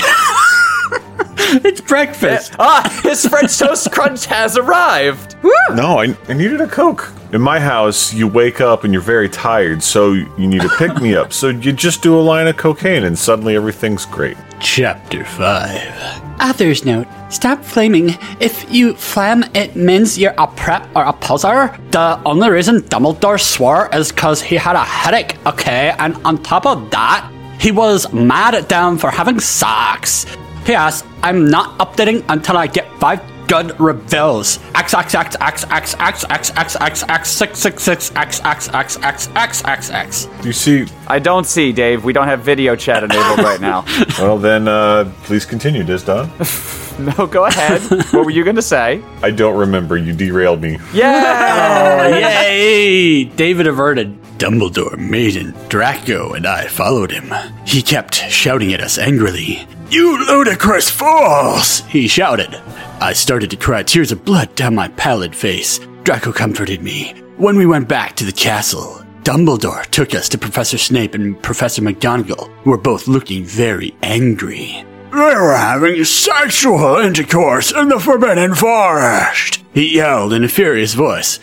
It's breakfast. Ah, his French Toast Crunch has arrived. No, I, I needed a Coke. In my house, you wake up and you're very tired, so you need a pick-me-up. So you just do a line of cocaine and suddenly everything's great. Chapter five. Author's note. Stop flaming. If you flam, it means you're a prep or a poser. The only reason Dumbledore swore is because he had a headache, okay? And on top of that, he was mad at them for having sex. P S. I'm not updating until I get five good reviews. X X X X X X X X X X six six six X X X X X X X. You see, I don't see, Dave. We don't have video chat enabled right now. well then, uh, please continue, Dizdon. No, go ahead. What were you going to say? I don't remember. You derailed me. Yeah! Oh, yay! David averted. Dumbledore, Maiden, Draco, and I followed him. He kept shouting at us angrily. You ludicrous fools! He shouted. I started to cry tears of blood down my pallid face. Draco comforted me. When we went back to the castle, Dumbledore took us to Professor Snape and Professor McGonagall, who were both looking very angry. They were having sexual intercourse in the Forbidden Forest, he yelled in a furious voice.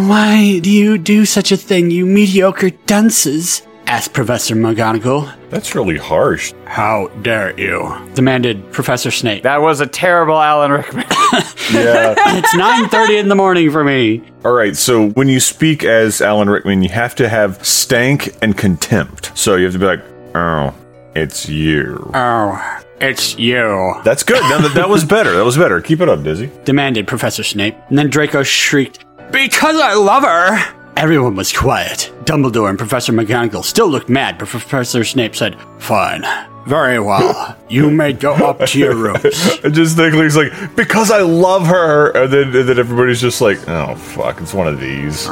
Why do you do such a thing, you mediocre dunces? Asked Professor McGonagall. That's really harsh. How dare you? Demanded Professor Snape. That was a terrible Alan Rickman. Yeah. It's nine thirty in the morning for me. All right, so when you speak as Alan Rickman, you have to have stank and contempt. So you have to be like, oh, it's you. Oh, it's you. That's good. Now that, that was better. That was better. Keep it up, Dizzy. Demanded Professor Snape. And then Draco shrieked, because I love her! Everyone was quiet. Dumbledore and Professor McGonagall still looked mad, but Professor Snape said, fine. Very well. You may go up to your rooms. I just think he's like, because I love her, and then, and then everybody's just like, oh, fuck, it's one of these.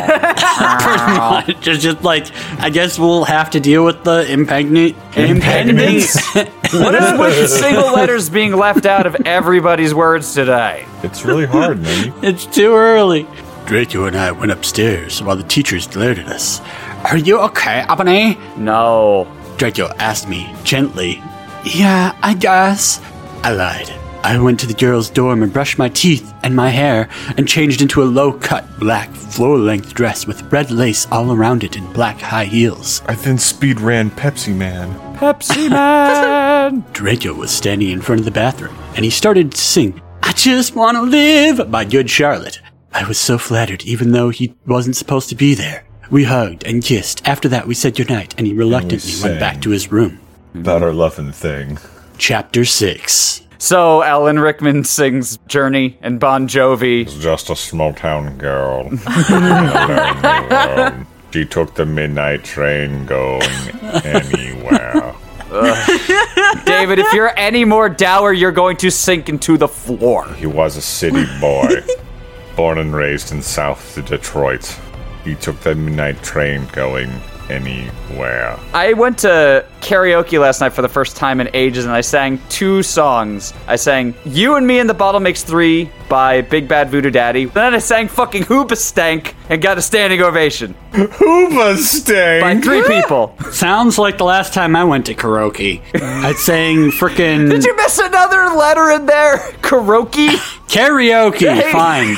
Pretty much. It's just like, I guess we'll have to deal with the impending... Impendence? What is with single letters being left out of everybody's words today? It's really hard, man. It's too early. Draco and I went upstairs while the teachers glared at us. Are you okay, Ebony? No. Draco asked me gently. Yeah, I guess. I lied. I went to the girls' dorm and brushed my teeth and my hair and changed into a low-cut black floor-length dress with red lace all around it and black high heels. I then speed ran Pepsi Man. Pepsi Man! Draco was standing in front of the bathroom and he started to sing I Just Wanna Live by Good Charlotte. I was so flattered even though he wasn't supposed to be there. We hugged and kissed. After that we said goodnight and he reluctantly And we went back sang. to his room. About our loving thing. Chapter six. So Alan Rickman sings Journey and Bon Jovi. Just a small town girl. Alone, she took the midnight train going anywhere. David, if you're any more dour, you're going to sink into the floor. He was a city boy, born and raised in South Detroit. He took the midnight train going anywhere. I went to karaoke last night for the first time in ages, and I sang two songs. I sang You and Me and the Bottle Makes Three by Big Bad Voodoo Daddy. Then I sang fucking Hoobastank and got a standing ovation Hoobastank! by three people. Sounds like the last time I went to karaoke. I sang frickin' Did you miss another letter in there? Karaoke? karaoke. Hey. Fine.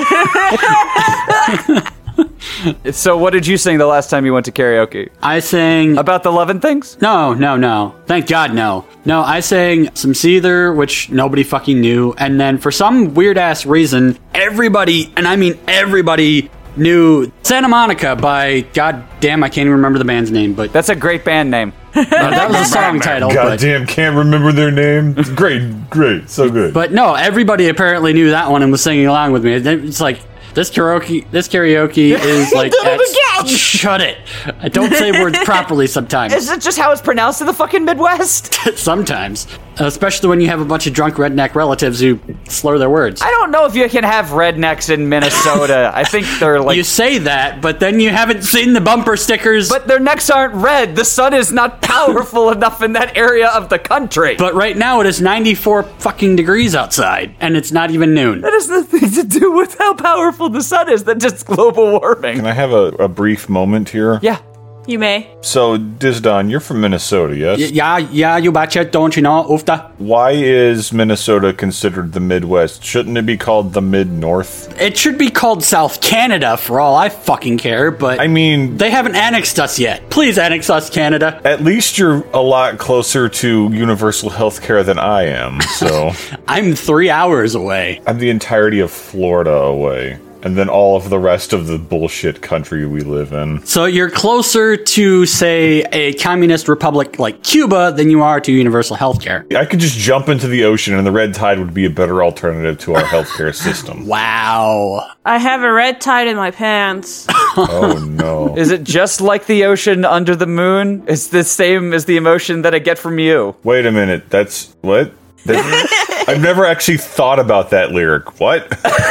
So what did you sing the last time you went to karaoke? I sang. About the lovin' things? No, no, no. Thank God, no. No, I sang some Seether, which nobody fucking knew. And then for some weird ass reason, everybody, and I mean everybody, knew Santa Monica by, God damn, I can't even remember the band's name, but That's a great band name. uh, that was the song title. But, Goddamn, can't remember their name. It's great, great, so good. but no, everybody apparently knew that one and was singing along with me. It's like, this karaoke, this karaoke is like, did it that's- again! shut it. I don't say words properly sometimes. Is it just how it's pronounced in the fucking Midwest? Sometimes. Especially when you have a bunch of drunk redneck relatives who slur their words. I don't know if you can have rednecks in Minnesota. I think they're like... You say that, but then you haven't seen the bumper stickers. But their necks aren't red. The sun is not powerful enough in that area of the country. But right now it is ninety-four fucking degrees outside, and it's not even noon. that has nothing to do with how powerful the sun is. That's just global warming. Can I have a, a brief moment here? Yeah. You may. So, Dizdon, you're from Minnesota, yes? Y- yeah, yeah, you betcha, don't you know, oofta? Why is Minnesota considered the Midwest? Shouldn't it be called the Mid-North? It should be called South Canada for all I fucking care, but I mean, they haven't annexed us yet. Please annex us, Canada. at least you're a lot closer to universal health care than I am, so I'm three hours away. I'm the entirety of Florida away. And then all of the rest of the bullshit country we live in. So you're closer to, say, a communist republic like Cuba than you are to universal healthcare. I could just jump into the ocean and the red tide would be a better alternative to our healthcare system. Wow. I have a red tide in my pants. Oh no. Is it just like the ocean under the moon? It's the same as the emotion that I get from you. Wait a minute, that's... what? That, I've never actually thought about that lyric. What?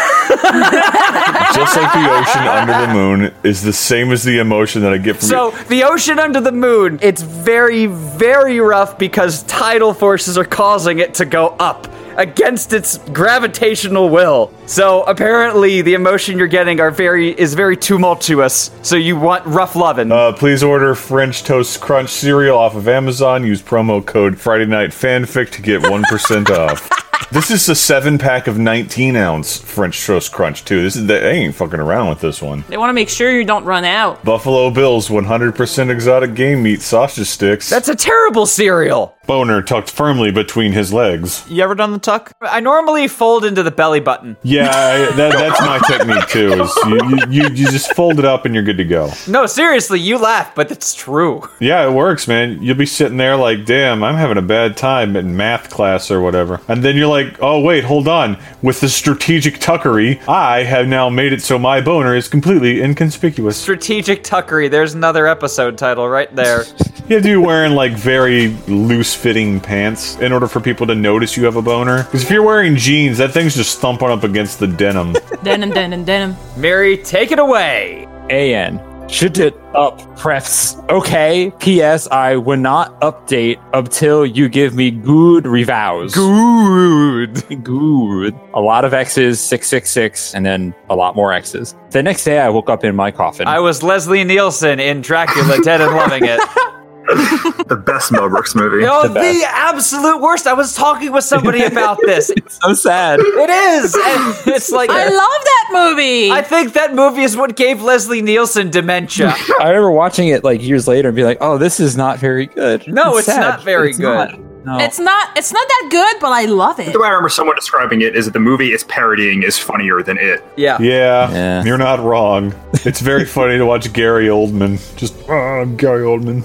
Just like the ocean under the moon is the same as the emotion that I get from So, you. the ocean under the moon, it's very, very rough because tidal forces are causing it to go up against its gravitational will. So, apparently, the emotion you're getting are very is very tumultuous. So, you want rough lovin'. Uh, please order French Toast Crunch cereal off of Amazon. Use promo code Friday Night Fanfic to get one percent off. This is a seven pack of nineteen ounce French Toast Crunch too. This is they ain't fucking around with this one. They want to make sure you don't run out. Buffalo Bill's one hundred percent exotic game meat sausage sticks. That's a terrible cereal. Boner tucked firmly between his legs. You ever done the tuck? I normally fold into the belly button. Yeah, I, that, that's my technique too. Is you, you, you, you just fold it up and you're good to go. No, seriously, you laugh, but it's true. Yeah, it works, man. You'll be sitting there like, damn, I'm having a bad time in math class or whatever. And then you're like, oh, wait, hold on. With the strategic tuckery, I have now made it so my boner is completely inconspicuous. Strategic tuckery. There's another episode title right there. You have to be wearing like very loose-fitting pants in order for people to notice you have a boner. Because if you're wearing jeans, that thing's just thumping up against the denim. Denim, denim, denim. Mary, take it away. A N Should it up prefs? Okay. P S. I will not update until you give me good reviews. Good. Good. A lot of X's, six six six, and then a lot more X's. The next day, I woke up in my coffin. I was Leslie Nielsen in Dracula, dead and loving it. The best Mel Brooks movie. Oh, The the, best. absolute worst. I was talking with somebody about this. It's so sad. It is. And it's like I love that movie. I think that movie is what gave Leslie Nielsen dementia. I remember watching it like years later and be like, "Oh, this is not very good." No, it's sad. not very It's good. not. No. It's not. It's not that good, but I love it. The way I remember someone describing it is that the movie it's parodying is funnier than it. Yeah. Yeah, Yeah. you're not wrong. It's very funny to watch Gary Oldman. Just, oh, I'm Gary Oldman.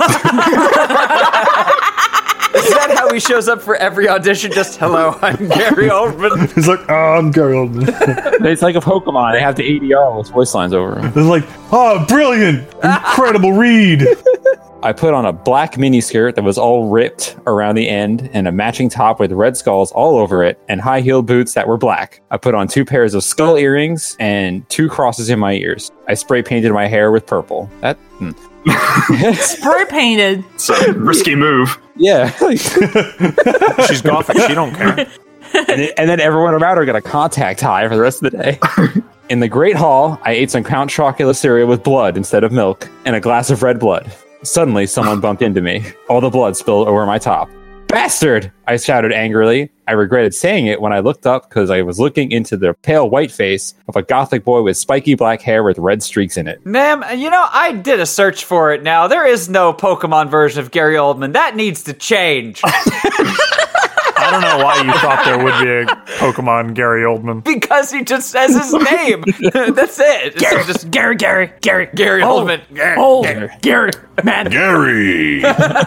Is that how he shows up for every audition? Just, hello, I'm Gary Oldman. He's like, oh, I'm Gary Oldman. It's like a Pokemon. They have the A D R with voice lines over them. It's like, oh, brilliant, incredible read. I put on a black miniskirt that was all ripped around the end and a matching top with red skulls all over it and high-heeled boots that were black. I put on two pairs of skull earrings and two crosses in my ears. I spray painted my hair with purple. That... Hmm. Spray painted. It's a risky move. Yeah. She's gothic. She don't care. and, then, and then everyone around her got a contact high for the rest of the day. In the Great Hall, I ate some Count Chocula cereal with blood instead of milk and a glass of red blood. Suddenly, someone bumped into me. All the blood spilled over my top. Bastard! I shouted angrily. I regretted saying it when I looked up because I was looking into the pale white face of a gothic boy with spiky black hair with red streaks in it. Ma'am, you know, I did a search for it now. There is no Pokemon version of Gary Oldman. That needs to change. I don't know why you thought there would be a Pokemon Gary Oldman. Because he just says his name. That's it. Gary, so just Gary, Gary, Gary, Gary Oldman. Gary, Oh, Gary. Gary, man. Gary.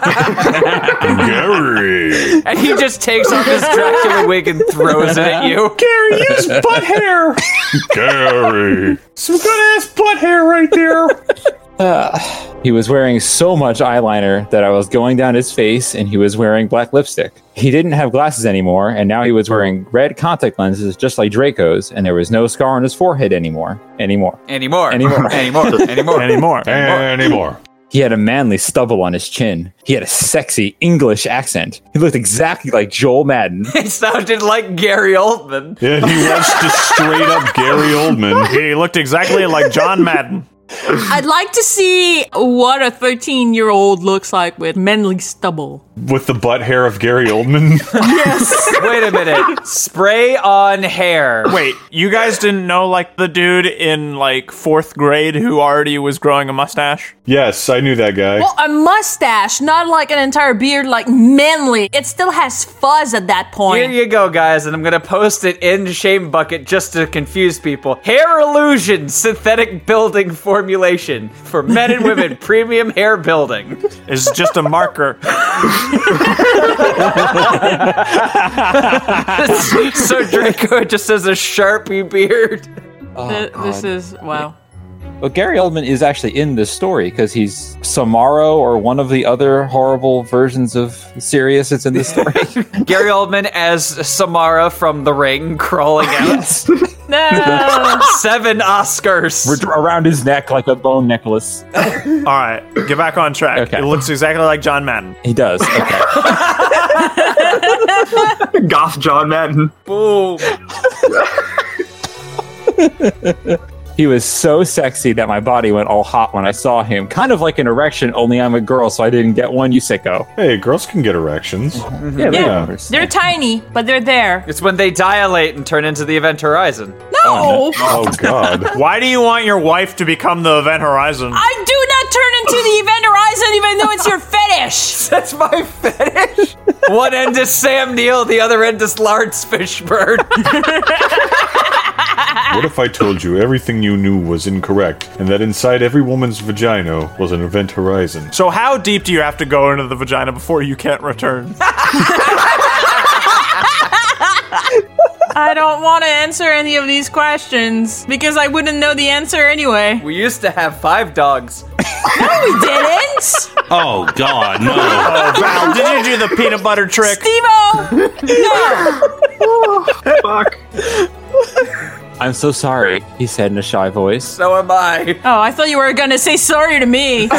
Gary. And he just takes off his Dracula wig and throws it at you. Gary, use butt hair. Gary. Some good ass butt hair right there. Uh, he was wearing so much eyeliner that I was going down his face, and he was wearing black lipstick. He didn't have glasses anymore, and now he was wearing red contact lenses just like Draco's, and there was no scar on his forehead anymore. Anymore. Anymore. Anymore. Anymore. Anymore. Anymore. Anymore. He had a manly stubble on his chin. He had a sexy English accent. He looked exactly like Joel Madden. He sounded like Gary Oldman. Yeah, he was just straight up Gary Oldman. He looked exactly like John Madden. I'd like to see what a thirteen-year-old looks like with manly stubble. With the butt hair of Gary Oldman. Yes. Wait a minute. Spray on hair. Wait, you guys didn't know, like, the dude in, like, fourth grade who already was growing a mustache? Yes, I knew that guy. Well, a mustache, not like an entire beard, like manly. It still has fuzz at that point. Here you go, guys, and I'm gonna post it in Shame Bucket just to confuse people. Hair Illusion Synthetic Building Formulation for men and women premium hair building. It's just a marker. So Draco just has a Sharpie beard. Oh, Th- this God. is, wow. Well, Gary Oldman is actually in this story because he's Samaro or one of the other horrible versions of Sirius that's in this story. Gary Oldman as Samara from The Ring crawling out. No. Seven Oscars. Around his neck like a bone necklace. All right, get back on track. Okay. It looks exactly like John Madden. He does. Okay. Goth John Madden. Boom. He was so sexy that my body went all hot when I saw him. Kind of like an erection, only I'm a girl, so I didn't get one, you sicko. Hey, girls can get erections. Yeah, Yeah. They're tiny, but they're there. It's when they dilate and turn into the Event Horizon. No. Oh, God. Why do you want your wife to become the Event Horizon? I do not turn into the Event Horizon even though it's your fetish. That's my fetish. One end is Sam Neill, the other end is Lawrence Fishburne. What if I told you everything you knew was incorrect, and that inside every woman's vagina was an Event Horizon? So how deep do you have to go into the vagina before you can't return? I don't want to answer any of these questions because I wouldn't know the answer anyway. We used to have five dogs. No, we didn't. Oh, God, no. Oh, Val, did you do the peanut butter trick? Steve-O. No. Fuck. I'm so sorry, he said in a shy voice. So am I. Oh, I thought you were gonna say sorry to me.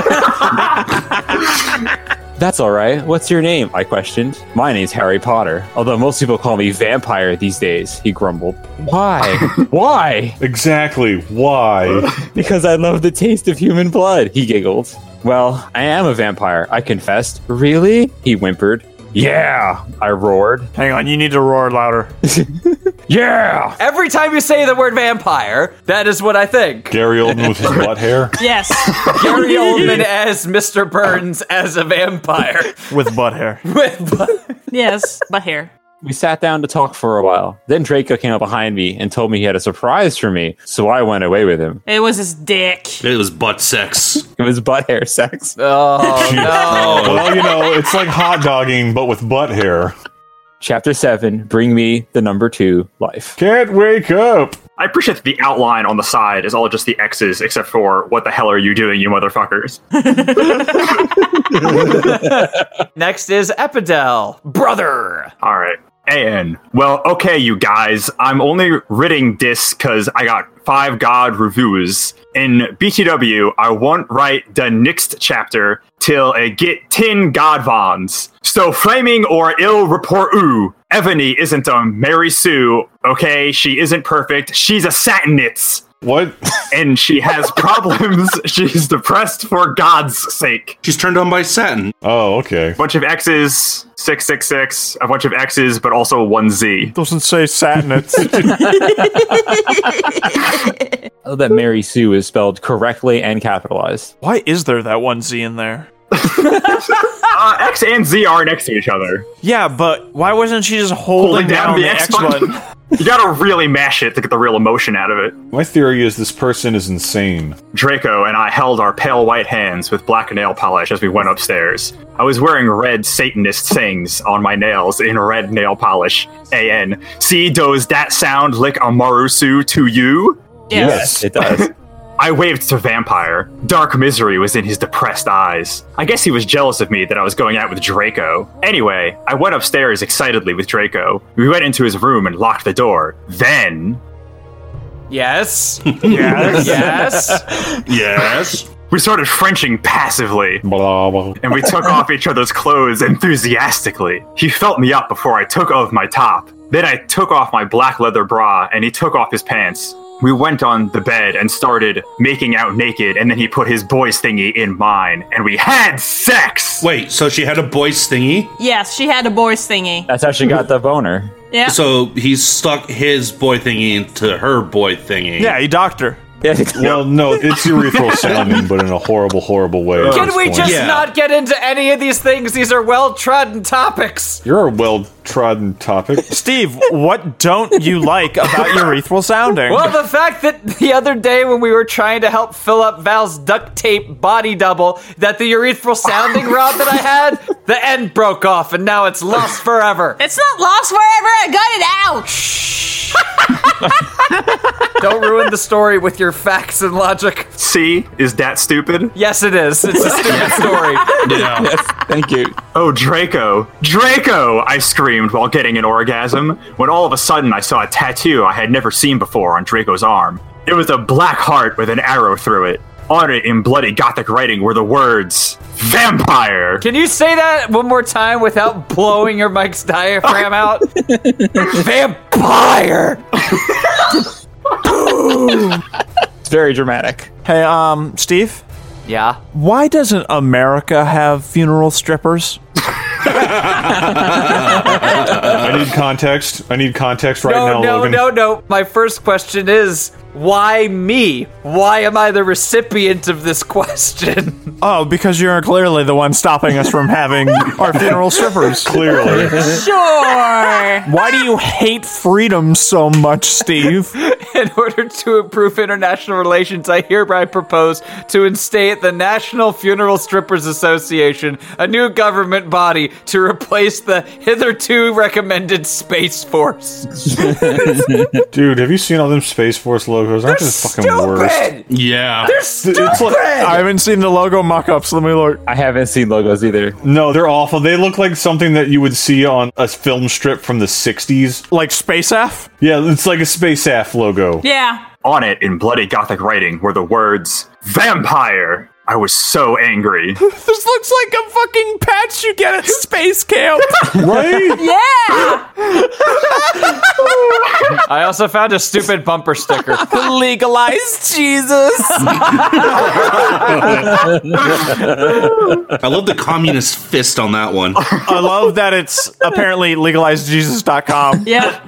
That's all right. What's your name? I questioned. My name's Harry Potter, although most people call me Vampire these days, he grumbled. Why? Why? Exactly. Why? Because I love the taste of human blood, he giggled. Well, I am a vampire, I confessed. Really? He whimpered. Yeah, I roared. Hang on, you need to roar louder. Yeah! Every time you say the word vampire, that is what I think. Gary Oldman with his butt hair? Yes. Gary Oldman as Mister Burns as a vampire. With butt hair. With butt. Yes, but here. We sat down to talk for a while. Then Draco came up behind me and told me he had a surprise for me, so I went away with him. It was his dick. It was butt sex. It was butt hair sex. Oh, no. Well, you know, it's like hot dogging, but with butt hair. Chapter seven, Bring Me the Number Two Life. Can't wake up. I appreciate that the outline on the side is all just the X's, except for what the hell are you doing, you motherfuckers? Next is Epidel. Brother. All right. A N. Well, okay, you guys. I'm only reading this because I got five God reviews. In B T W, I won't write the next chapter till I get ten God vons. So flaming or ill report ooh. Ebony isn't a Mary Sue, okay? She isn't perfect. She's a satinitz. What? And she has problems. She's depressed for God's sake. She's turned on by satin. Oh, okay. Bunch of X's, six six six, a bunch of X's, but also one Z. Doesn't say satinets. Oh, that Mary Sue is spelled correctly and capitalized. Why is there that one Z in there? uh, X and Z are next to each other. Yeah, but why wasn't she just holding, Holding down, down the, the X X button. button? You gotta really mash it to get the real emotion out of it. My theory is this person is insane. Draco and I held our pale white hands with black nail polish as we went upstairs. I was wearing red Satanist things on my nails in red nail polish. A N. See, does that sound like a Marusu to you? Yes, it does. I waved to Vampire. Dark misery was in his depressed eyes. I guess he was jealous of me that I was going out with Draco. Anyway, I went upstairs excitedly with Draco. We went into his room and locked the door. Then... Yes. Yes. Yes. Yes. We started Frenching passively. Blah, blah. And we took off each other's clothes enthusiastically. He felt me up before I took off my top. Then I took off my black leather bra and he took off his pants. We went on the bed and started making out naked, and then he put his boy's thingy in mine, and we had sex! Wait, so she had a boy's thingy? Yes, she had a boy's thingy. That's how she got the boner. Yeah. So he stuck his boy thingy into her boy thingy. Yeah, he docked her. Well, no, it's urethral sounding, but in a horrible, horrible way. at Can this we point. just Yeah. not get into any of these things? These are well-trodden topics. You're a well-trodden topic. Steve, what don't you like about urethral sounding? Well, the fact that the other day when we were trying to help fill up Val's duct tape body double, that the urethral sounding rod that I had, the end broke off and now it's lost forever. It's not lost forever. I got it out. Shh. Don't ruin the story with your facts and logic. See? Is that stupid? Yes, it is. It's a stupid story. Yeah. Yes, thank you. Oh, Draco! Draco! I screamed while getting an orgasm, when all of a sudden I saw a tattoo I had never seen before on Draco's arm. It was a black heart with an arrow through it. On it, in bloody gothic writing, were the words, Vampire! Can you say that one more time without blowing your mic's diaphragm out? Vampire! It's very dramatic. Hey, um, Steve, Yeah? why doesn't America have funeral strippers? I need context. I need context right no, now, no, Logan. no, no. My first question is, why me? Why am I the recipient of this question? Oh, because you're clearly the one stopping us from having our funeral strippers. Clearly. Sure. Why do you hate freedom so much, Steve? In order to improve international relations, I hereby propose to instate the National Funeral Strippers Association, a new government body to replace the hitherto recommended Space Force. Dude, have you seen all them Space Force logos? Aren't they the fucking worst? Stupid! Yeah. They're stupid! It's like, I haven't seen the logo mock-ups. Let me look. I haven't seen logos either. No, they're awful. They look like something that you would see on a film strip from the sixties. Like Space F? Yeah, it's like a Space Af logo. Yeah. On it, in bloody Gothic writing, were the words, "Vampire." I was so angry. This looks like a fucking patch you get at space camp. Right? Yeah! I also found a stupid bumper sticker. Legalize Jesus. I love the communist fist on that one. I love that it's apparently legalize jesus dot com. Yeah.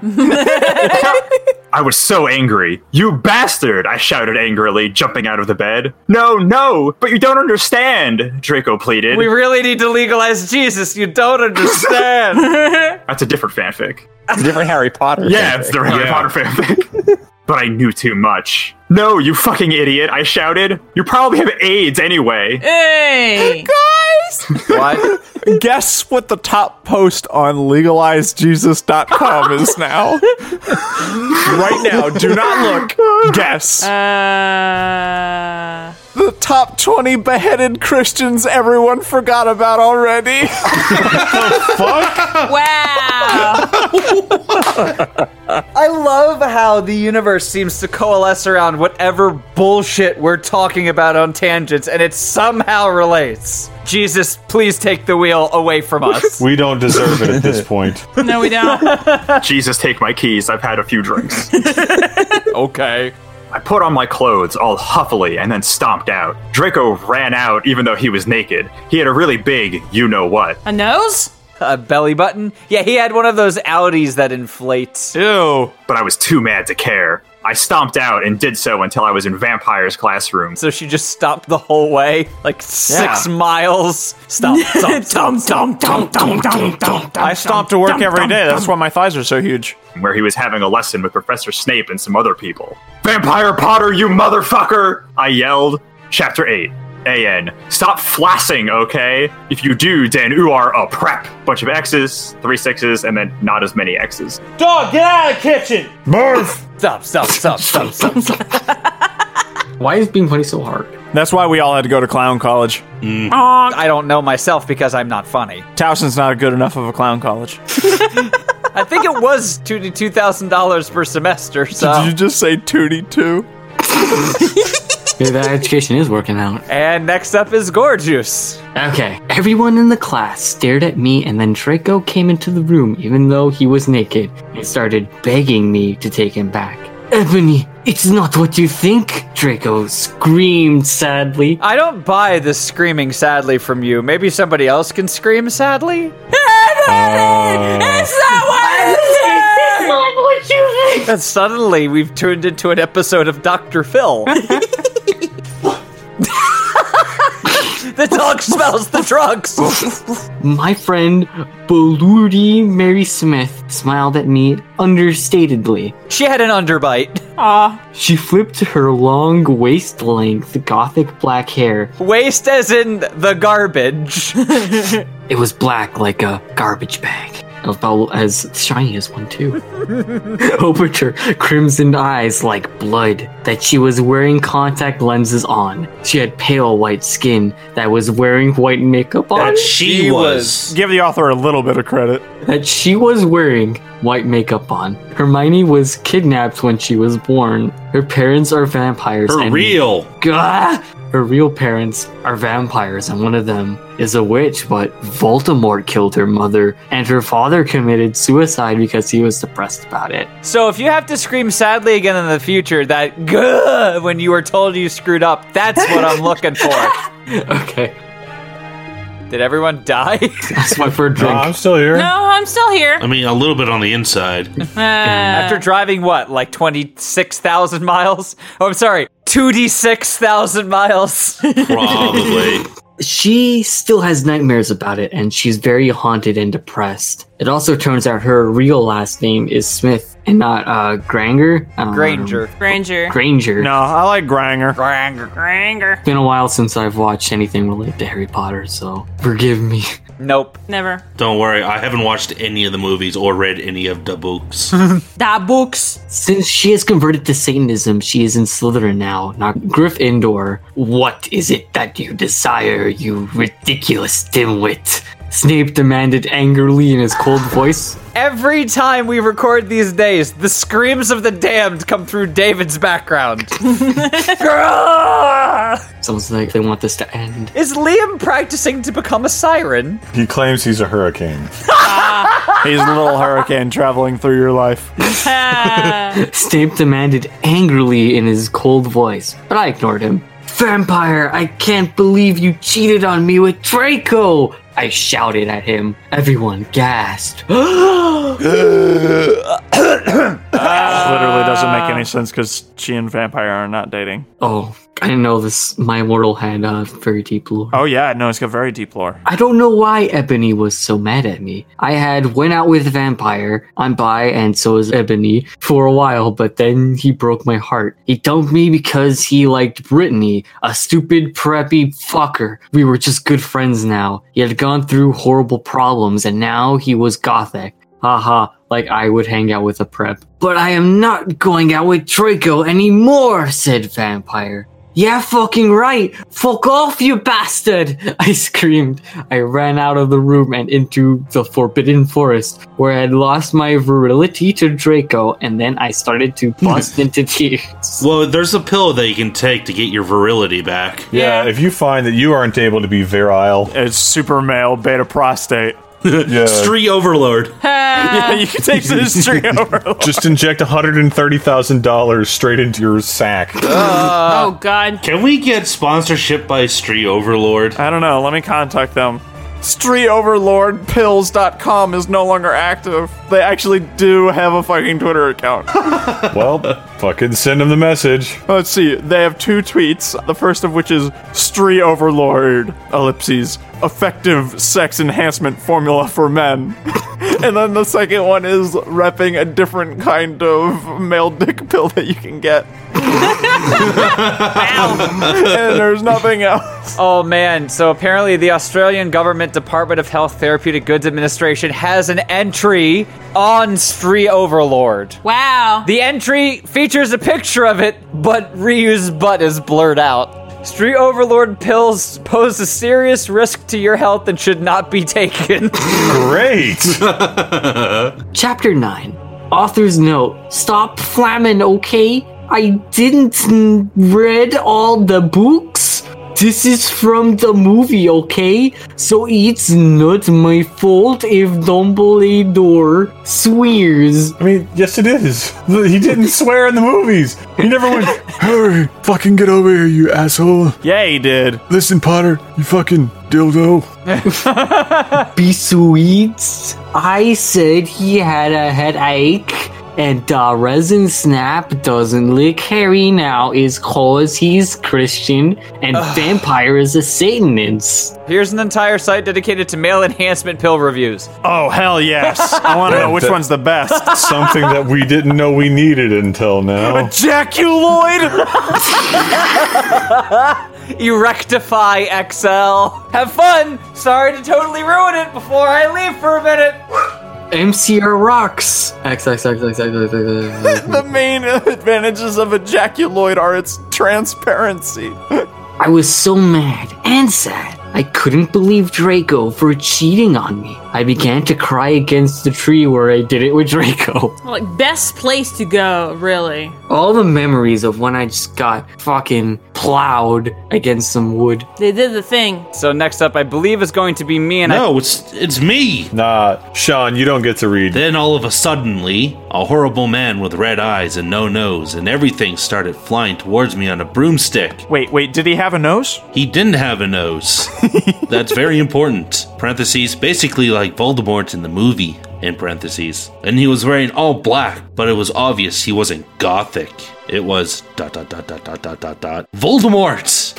I was so angry. You bastard! I shouted angrily, jumping out of the bed. No, no, but you don't understand, Draco pleaded. We really need to legalize Jesus. You don't understand. That's a different fanfic. It's a different Harry Potter. Yeah, fanfic. it's the Harry Yeah. Potter fanfic. But I knew too much. No, you fucking idiot, I shouted. You probably have AIDS anyway. Hey! Guys! What? Guess what the top post on legalize jesus dot com is now? Right now, do not look. Guess. Uh... The top twenty beheaded Christians everyone forgot about already. Wow! I love how the universe seems to coalesce around whatever bullshit we're talking about on tangents, and it somehow relates. Jesus, please take the wheel away from us. We don't deserve it at this point. No, we don't. Jesus, take my keys. I've had a few drinks. Okay. I put on my clothes all huffily and then stomped out. Draco ran out even though he was naked. He had a really big you-know-what. A nose? A belly button? Yeah, he had one of those Audis that inflates. Ew. But I was too mad to care. I stomped out and did so until I was in Vampire's classroom. So she just stopped the whole way? Like six Yeah. miles? Stop, stop, stop, stop, stop, stop, stop, stop. I stomp to work every day. That's why my thighs are so huge. Where he was having a lesson with Professor Snape and some other people. Vampire Potter, you motherfucker! I yelled. Chapter eight. A N. Stop flassing, okay? If you do, then you are a prep. Bunch of X's, three sixes, and then not as many X's. Dog, get out of the kitchen! Murph! Stop, stop, stop, stop, stop, stop. Why is being funny so hard? That's why we all had to go to clown college. I don't know myself because I'm not funny. Towson's not good enough of a clown college. I think it was two thousand dollars per semester, so. Did you just say Tootie too? Maybe that education is working out. And next up is Gorgeous. Okay. Everyone in the class stared at me, and then Draco came into the room, even though he was naked, and started begging me to take him back. Ebony, it's not what you think, Draco screamed sadly. I don't buy this screaming sadly from you. Maybe somebody else can scream sadly? It's not what It's not what you think! And suddenly we've turned into an episode of Doctor Phil. The dog smells the drugs. My friend, Baludi Mary Smith, smiled at me understatedly. She had an underbite. Aw. She flipped her long waist-length gothic black hair. Waste as in the garbage. It was black like a garbage bag. About as shiny as one, too. Over her crimson eyes like blood, that she was wearing contact lenses on. She had pale white skin that was wearing white makeup on. That she was. Give the author a little bit of credit. That she was wearing white makeup on. Hermione was kidnapped when she was born. Her parents are vampires. For and real. Gah! Her real parents are vampires, and one of them is a witch, but Voldemort killed her mother, and her father committed suicide because he was depressed about it. So if you have to scream sadly again in the future, that gah when you were told you screwed up, that's what I'm looking for. Okay. Did everyone die? That's my first drink. No, I'm still here. No, I'm still here. I mean, a little bit on the inside. Uh, After driving what, like twenty-six thousand miles? Oh, I'm sorry, twenty-six thousand miles. Probably. She still has nightmares about it, and she's very haunted and depressed. It also turns out her real last name is Smith and not uh, Granger. I don't know. Granger. Granger. Granger. No, I like Granger. Granger. Granger. It's been a while since I've watched anything related to Harry Potter, so forgive me. Nope. Never. Don't worry, I haven't watched any of the movies or read any of the books. Da books. Since she has converted to Satanism, she is in Slytherin now, not Gryffindor. What is it that you desire, you ridiculous dimwit? Snape demanded angrily in his cold voice. Every time we record these days, the screams of the damned come through David's background. Sounds like they want this to end. Is Liam practicing to become a siren? He claims he's a hurricane. He's a little hurricane traveling through your life. Snape demanded angrily in his cold voice, but I ignored him. Vampire, I can't believe you cheated on me with Draco! I shouted at him. Everyone gasped. Literally doesn't make any sense because she and Vampire are not dating. Oh, I didn't know this. My Immortal had uh, very deep lore. Oh yeah, no, it's got very deep lore. I don't know why Ebony was so mad at me. I had went out with Vampire. I'm bi, and so is Ebony for a while, but then he broke my heart. He dumped me because he liked Brittany, a stupid preppy fucker. We were just good friends now. He had gone through horrible problems, and now he was gothic. Haha, like I would hang out with a prep. But I am not going out with Draco anymore, said Vampire. Yeah, fucking right. Fuck off, you bastard! I screamed. I ran out of the room and into the Forbidden Forest, where I had lost my virility to Draco, and then I started to bust into tears. Well, there's a pill that you can take to get your virility back. Yeah, if you find that you aren't able to be virile, it's super male beta prostate. Yeah. Stree Overlord. Yeah, you can take the Stree Overlord. Just inject one hundred thirty thousand dollars straight into your sack. Uh, oh, God. Can we get sponsorship by Stree Overlord? I don't know. Let me contact them. Stree Overlord Pills dot com is no longer active. They actually do have a fucking Twitter account. Well, fucking send them the message. Let's see. They have two tweets. The first of which is Stree Overlord, ellipses, effective sex enhancement formula for men. And then the second one is repping a different kind of male dick pill that you can get. And there's nothing else. Oh man, so apparently the Australian Government Department of Health Therapeutic Goods Administration has an entry on Stree Overlord. Wow. The entry features a picture of it, but Ryu's butt is blurred out. Stree Overlord pills pose a serious risk to your health and should not be taken. Great! Chapter nine. Author's note. Stop flamming, okay? I didn't n- read all the books. This is from the movie, okay? So it's not my fault if Dumbledore swears. I mean, yes it is. He didn't swear in the movies. He never went, hey, fucking get over here, you asshole. Yeah, he did. Listen, Potter, you fucking dildo. Be sweet. I said he had a headache. And the resin snap doesn't lick Harry now is cause he's Christian and Ugh. Vampire is a Satanist. Here's an entire site dedicated to male enhancement pill reviews. Oh, hell yes. I want to know which one's the best. Something that we didn't know we needed until now. Ejaculoid! Erectify X L. Have fun! Sorry to totally ruin it before I leave for a minute. M C R rocks. X X X X X X. The main advantages of ejaculoid are its transparency. I was so mad and sad. I couldn't believe Draco for cheating on me. I began to cry against the tree where I did it with Draco. Like, best place to go, really. All the memories of when I just got fucking plowed against some wood. They did the thing. So next up, I believe, is going to be me and No, I- it's it's me. Nah, Sean, you don't get to read. Then all of a suddenly, a horrible man with red eyes and no nose and everything started flying towards me on a broomstick. Wait, wait, did he have a nose? He didn't have a nose. That's very important. Parentheses, basically like Voldemort in the movie, in parentheses. And he was wearing all black, but it was obvious he wasn't gothic. It was dot dot dot dot dot dot dot dot Voldemort!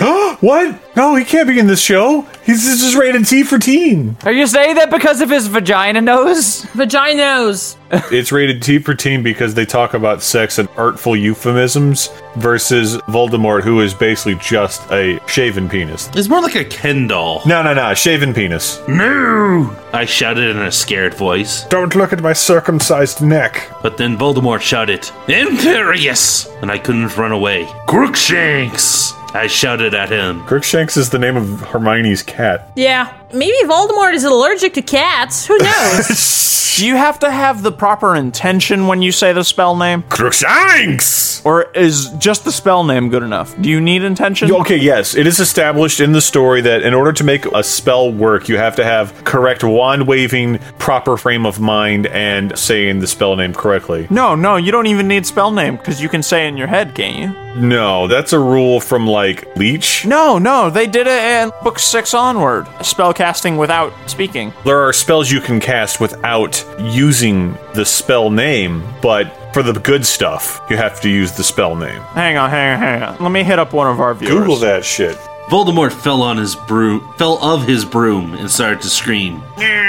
What? No, he can't be in this show. He's just rated T for teen. Are you saying that because of his vagina nose? Vaginos. It's rated T for teen because they talk about sex and artful euphemisms versus Voldemort, who is basically just a shaven penis. It's more like a Ken doll. No, no, no, shaven penis. No! I shouted in a scared voice. Don't look at my circumcised neck. But then Voldemort shouted, Imperious! And I couldn't run away. Crookshanks! I shouted at him. Crookshanks is the name of Hermione's cat. Yeah, maybe Voldemort is allergic to cats. Who knows? Do you have to have the proper intention when you say the spell name? Crookshanks! Or is just the spell name good enough? Do you need intention? Okay, yes. It is established in the story that in order to make a spell work, you have to have correct wand-waving, proper frame of mind, and saying the spell name correctly. No, no, you don't even need spell name, because you can say it in your head, can't you? No, that's a rule from, like, Leech. No, no, they did it in book six onward. Spell casting without speaking. There are spells you can cast without using the spell name, but for the good stuff, you have to use the spell name. Hang on, hang on, hang on. Let me hit up one of our viewers. Google that shit. Voldemort fell on his broom, fell of his broom, and started to scream.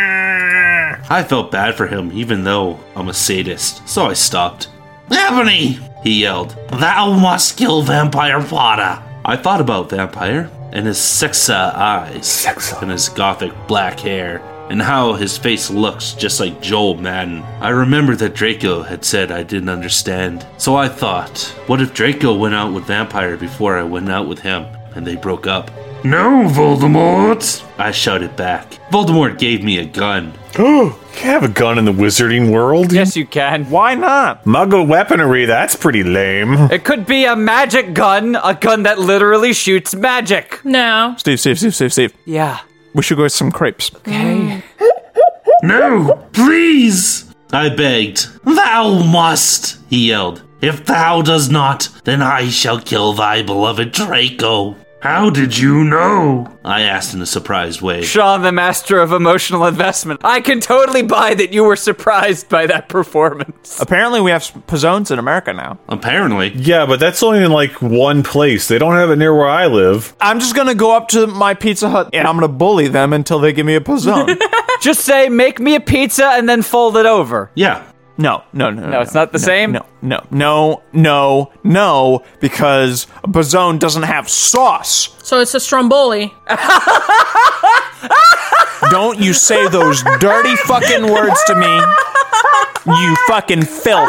I felt bad for him, even though I'm a sadist, so I stopped. Ebony! He yelled. Thou must kill Vampire Potter! I thought about Vampire, and his sexa eyes, sexa. and his gothic black hair, and how his face looks just like Joel Madden. I remembered that Draco had said I didn't understand, so I thought, what if Draco went out with Vampire before I went out with him, and they broke up? No, Voldemort! I shouted back. Voldemort gave me a gun. Oh, you can't have a gun in the wizarding world. Yes, you can. Why not? Muggle weaponry, that's pretty lame. It could be a magic gun, a gun that literally shoots magic. No. Steve, Steve, Steve, Steve, Steve. Yeah. We should go get some crepes. Okay. No, please! I begged. Thou must, he yelled. If thou does not, then I shall kill thy beloved Draco. How did you know? I asked in a surprised way. Sean, the master of emotional investment. I can totally buy that you were surprised by that performance. Apparently we have pizzones in America now. Apparently. Yeah, but that's only in like one place. They don't have it near where I live. I'm just gonna go up to my Pizza Hut and I'm gonna bully them until they give me a pizzone. Just say, make me a pizza and then fold it over. Yeah. No, no, no, no. No, it's not the no, same? No, no, no, no, no, because a pizzone doesn't have sauce. So it's a stromboli. Don't you say those dirty fucking words to me, you fucking filth.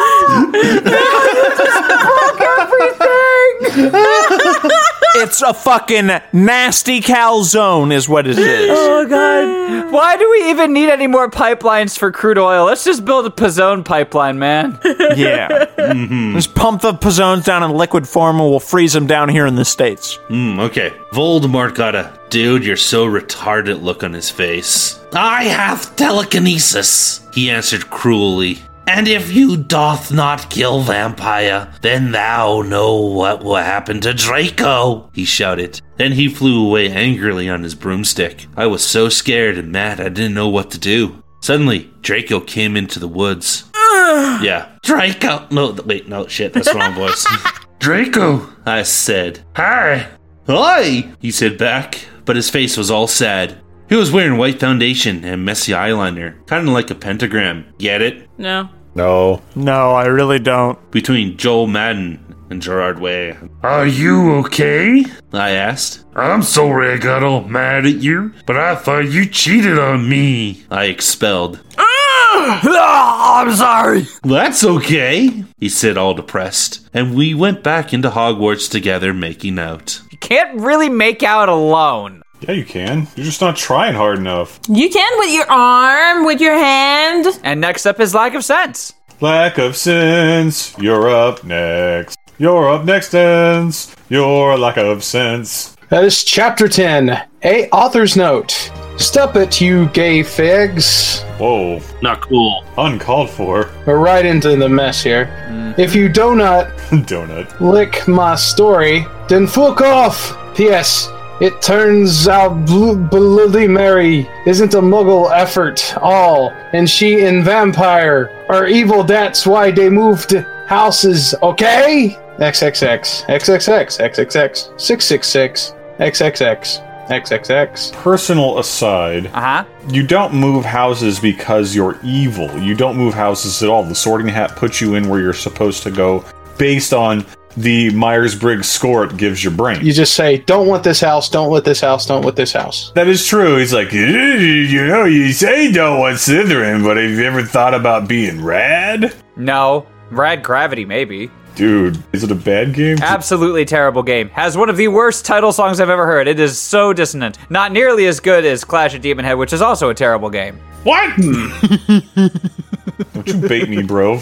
It's a fucking nasty calzone is what it is. Oh, God. Why do we even need any more pipelines for crude oil? Let's just build a pizzone pipeline, man. Yeah. Mm-hmm. Just pump the pizzones down in liquid form and we'll freeze them down here in the States. Mm, okay. Voldemort got a, dude, you're so retarded look on his face. I hath telekinesis, he answered cruelly. And if you doth not kill Vampire, then thou know what will happen to Draco, he shouted. Then he flew away angrily on his broomstick. I was so scared and mad I didn't know what to do. Suddenly, Draco came into the woods. Yeah. Draco! No, wait, no, shit, that's the wrong voice. Draco, I said. Hi. Hi, he said back, but his face was all sad. He was wearing white foundation and messy eyeliner, kind of like a pentagram. Get it? No. No. No, I really don't. Between Joel Madden and Gerard Way. Are you okay? I asked. I'm sorry I got all mad at you, but I thought you cheated on me. I expelled. Ah, I'm sorry. That's okay, he said all depressed. And we went back into Hogwarts together making out. You can't really make out alone. Yeah, you can. You're just not trying hard enough. You can with your arm, with your hand. And next up is lack of sense. Lack of sense. You're up next. You're up next, Dance. Your lack of sense. That is chapter ten. A author's note. Stop it, you gay figs. Whoa. Not cool. Uncalled for. We're right into the mess here. Mm. If you do not Donut. lick my story, then fuck off. P S. It turns out Bloody Mary isn't a muggle effort all, and she and Vampire are evil. That's why they moved houses, okay? X X X, X X X, X X X, six six six. X X X. X X X. Personal aside, uh-huh. you don't move houses because you're evil. You don't move houses at all. The Sorting Hat puts you in where you're supposed to go based on the Myers-Briggs score it gives your brain. You just say, don't want this house, don't want this house, don't want this house. That is true. He's like, you know, you say you don't want Slytherin, but have you ever thought about being rad? No. Rad Gravity, maybe. Dude, is it a bad game? Absolutely terrible game. Has one of the worst title songs I've ever heard. It is so dissonant. Not nearly as good as Clash of Demon Head, which is also a terrible game. What? Don't you bait me, bro.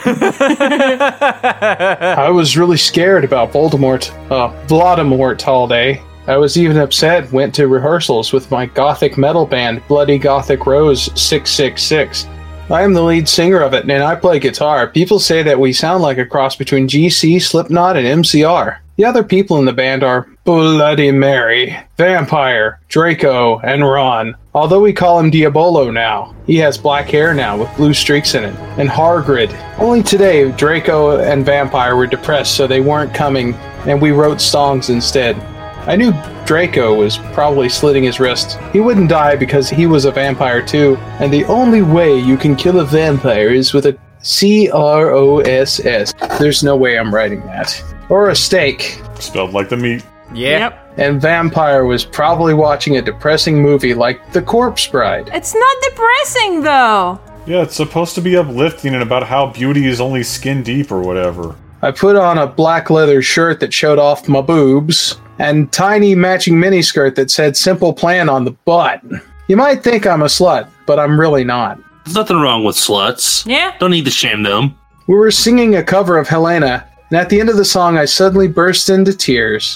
I was really scared about Voldemort. Uh, Voldemort all day. I was even upset, went to rehearsals with my gothic metal band, Bloody Gothic Rose six six six. I am the lead singer of it, and I play guitar. People say that we sound like a cross between G C, Slipknot, and M C R. The other people in the band are Bloody Mary, Vampire, Draco, and Ron. Although we call him Diabolo now. He has black hair now with blue streaks in it. And Hargrid. Only today, Draco and Vampire were depressed, so they weren't coming, and we wrote songs instead. I knew Draco was probably slitting his wrist. He wouldn't die because he was a vampire too, and the only way you can kill a vampire is with a C R O S S. There's no way I'm writing that. Or a steak. Spelled like the meat. Yeah. Yep. And Vampire was probably watching a depressing movie like The Corpse Bride. It's not depressing, though. Yeah, it's supposed to be uplifting and about how beauty is only skin deep or whatever. I put on a black leather shirt that showed off my boobs, and tiny matching miniskirt that said Simple Plan on the butt. You might think I'm a slut, but I'm really not. There's nothing wrong with sluts. Yeah. Don't need to shame them. We were singing a cover of Helena, and at the end of the song I suddenly burst into tears.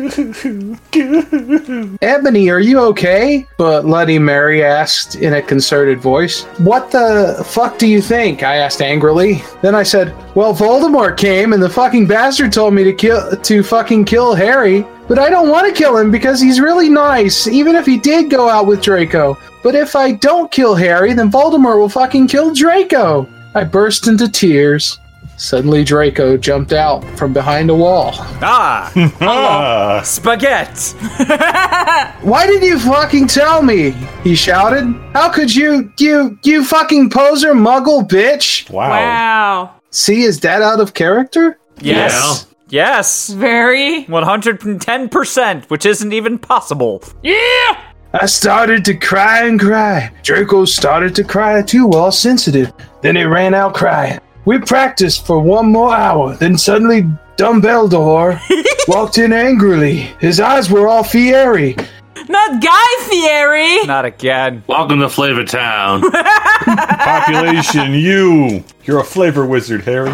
Ebony, are you okay? Bloody Mary asked in a concerted voice. What the fuck do you think? I asked angrily. Then I said, well, Voldemort came and the fucking bastard told me to kill to fucking kill Harry, but I don't want to kill him because he's really nice, even if he did go out with Draco. But if I don't kill Harry, then Voldemort will fucking kill Draco. I burst into tears. Suddenly Draco jumped out from behind a wall. Ah! Oh, spaghetti! Why did you fucking tell me? He shouted. How could you, you, you fucking poser muggle bitch? Wow. Wow. See, is that out of character? Yes. Yes. Very. one hundred ten percent, which isn't even possible. Yeah! I started to cry and cry. Draco started to cry too, all sensitive. Then he ran out crying. We practiced for one more hour, then suddenly Dumbledore walked in angrily. His eyes were all fiery. Not Guy Fieri! Not again. Welcome to Flavor Town. Population, you! You're a flavor wizard, Harry.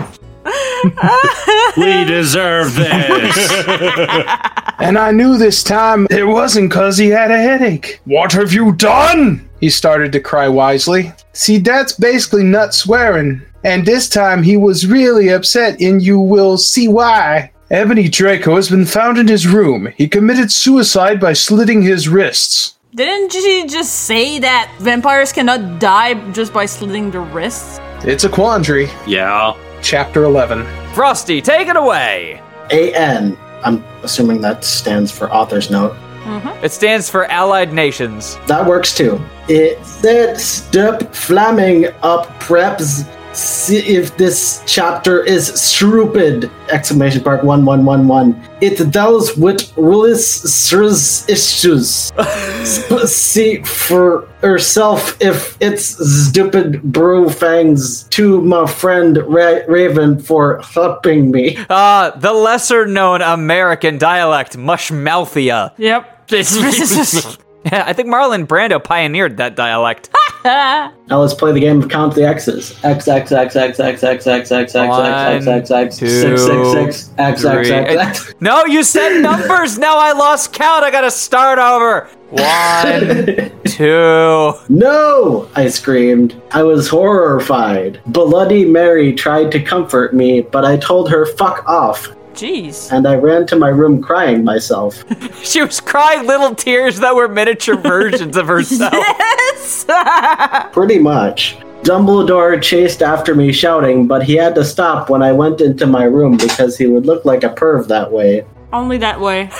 We deserve this. And I knew this time it wasn't because he had a headache. What have you done? He started to cry wisely. See, that's basically nut swearing. And this time he was really upset, and you will see why. Ebony Draco has been found in his room. He committed suicide by slitting his wrists. Didn't she just say that vampires cannot die just by slitting their wrists? It's a quandary. Yeah. Chapter eleven. Frosty, take it away! A N. I'm assuming that stands for author's note. Mm-hmm. It stands for Allied Nations. That works too. It said, stop flamming up preps. See if this chapter is stupid! Exclamation mark one one one one. It deals with rules issues. See for herself if it's stupid brew fangs to my friend Ra- Raven for helping me. Ah, uh, the lesser known American dialect, Mushmouthia. Yep. Yeah, I think Marlon Brando pioneered that dialect. Now let's play the game of count the X's. X X X X X X X X X X X X six six six X X X. No, you said numbers. Now I lost count. I gotta start over. One, two. No! I screamed. I was horrified. Bloody Mary tried to comfort me, but I told her fuck off. Jeez. And I ran to my room crying myself. She was crying little tears that were miniature versions of herself. Yes! Pretty much. Dumbledore chased after me shouting, but he had to stop when I went into my room because he would look like a perv that way. Only that way.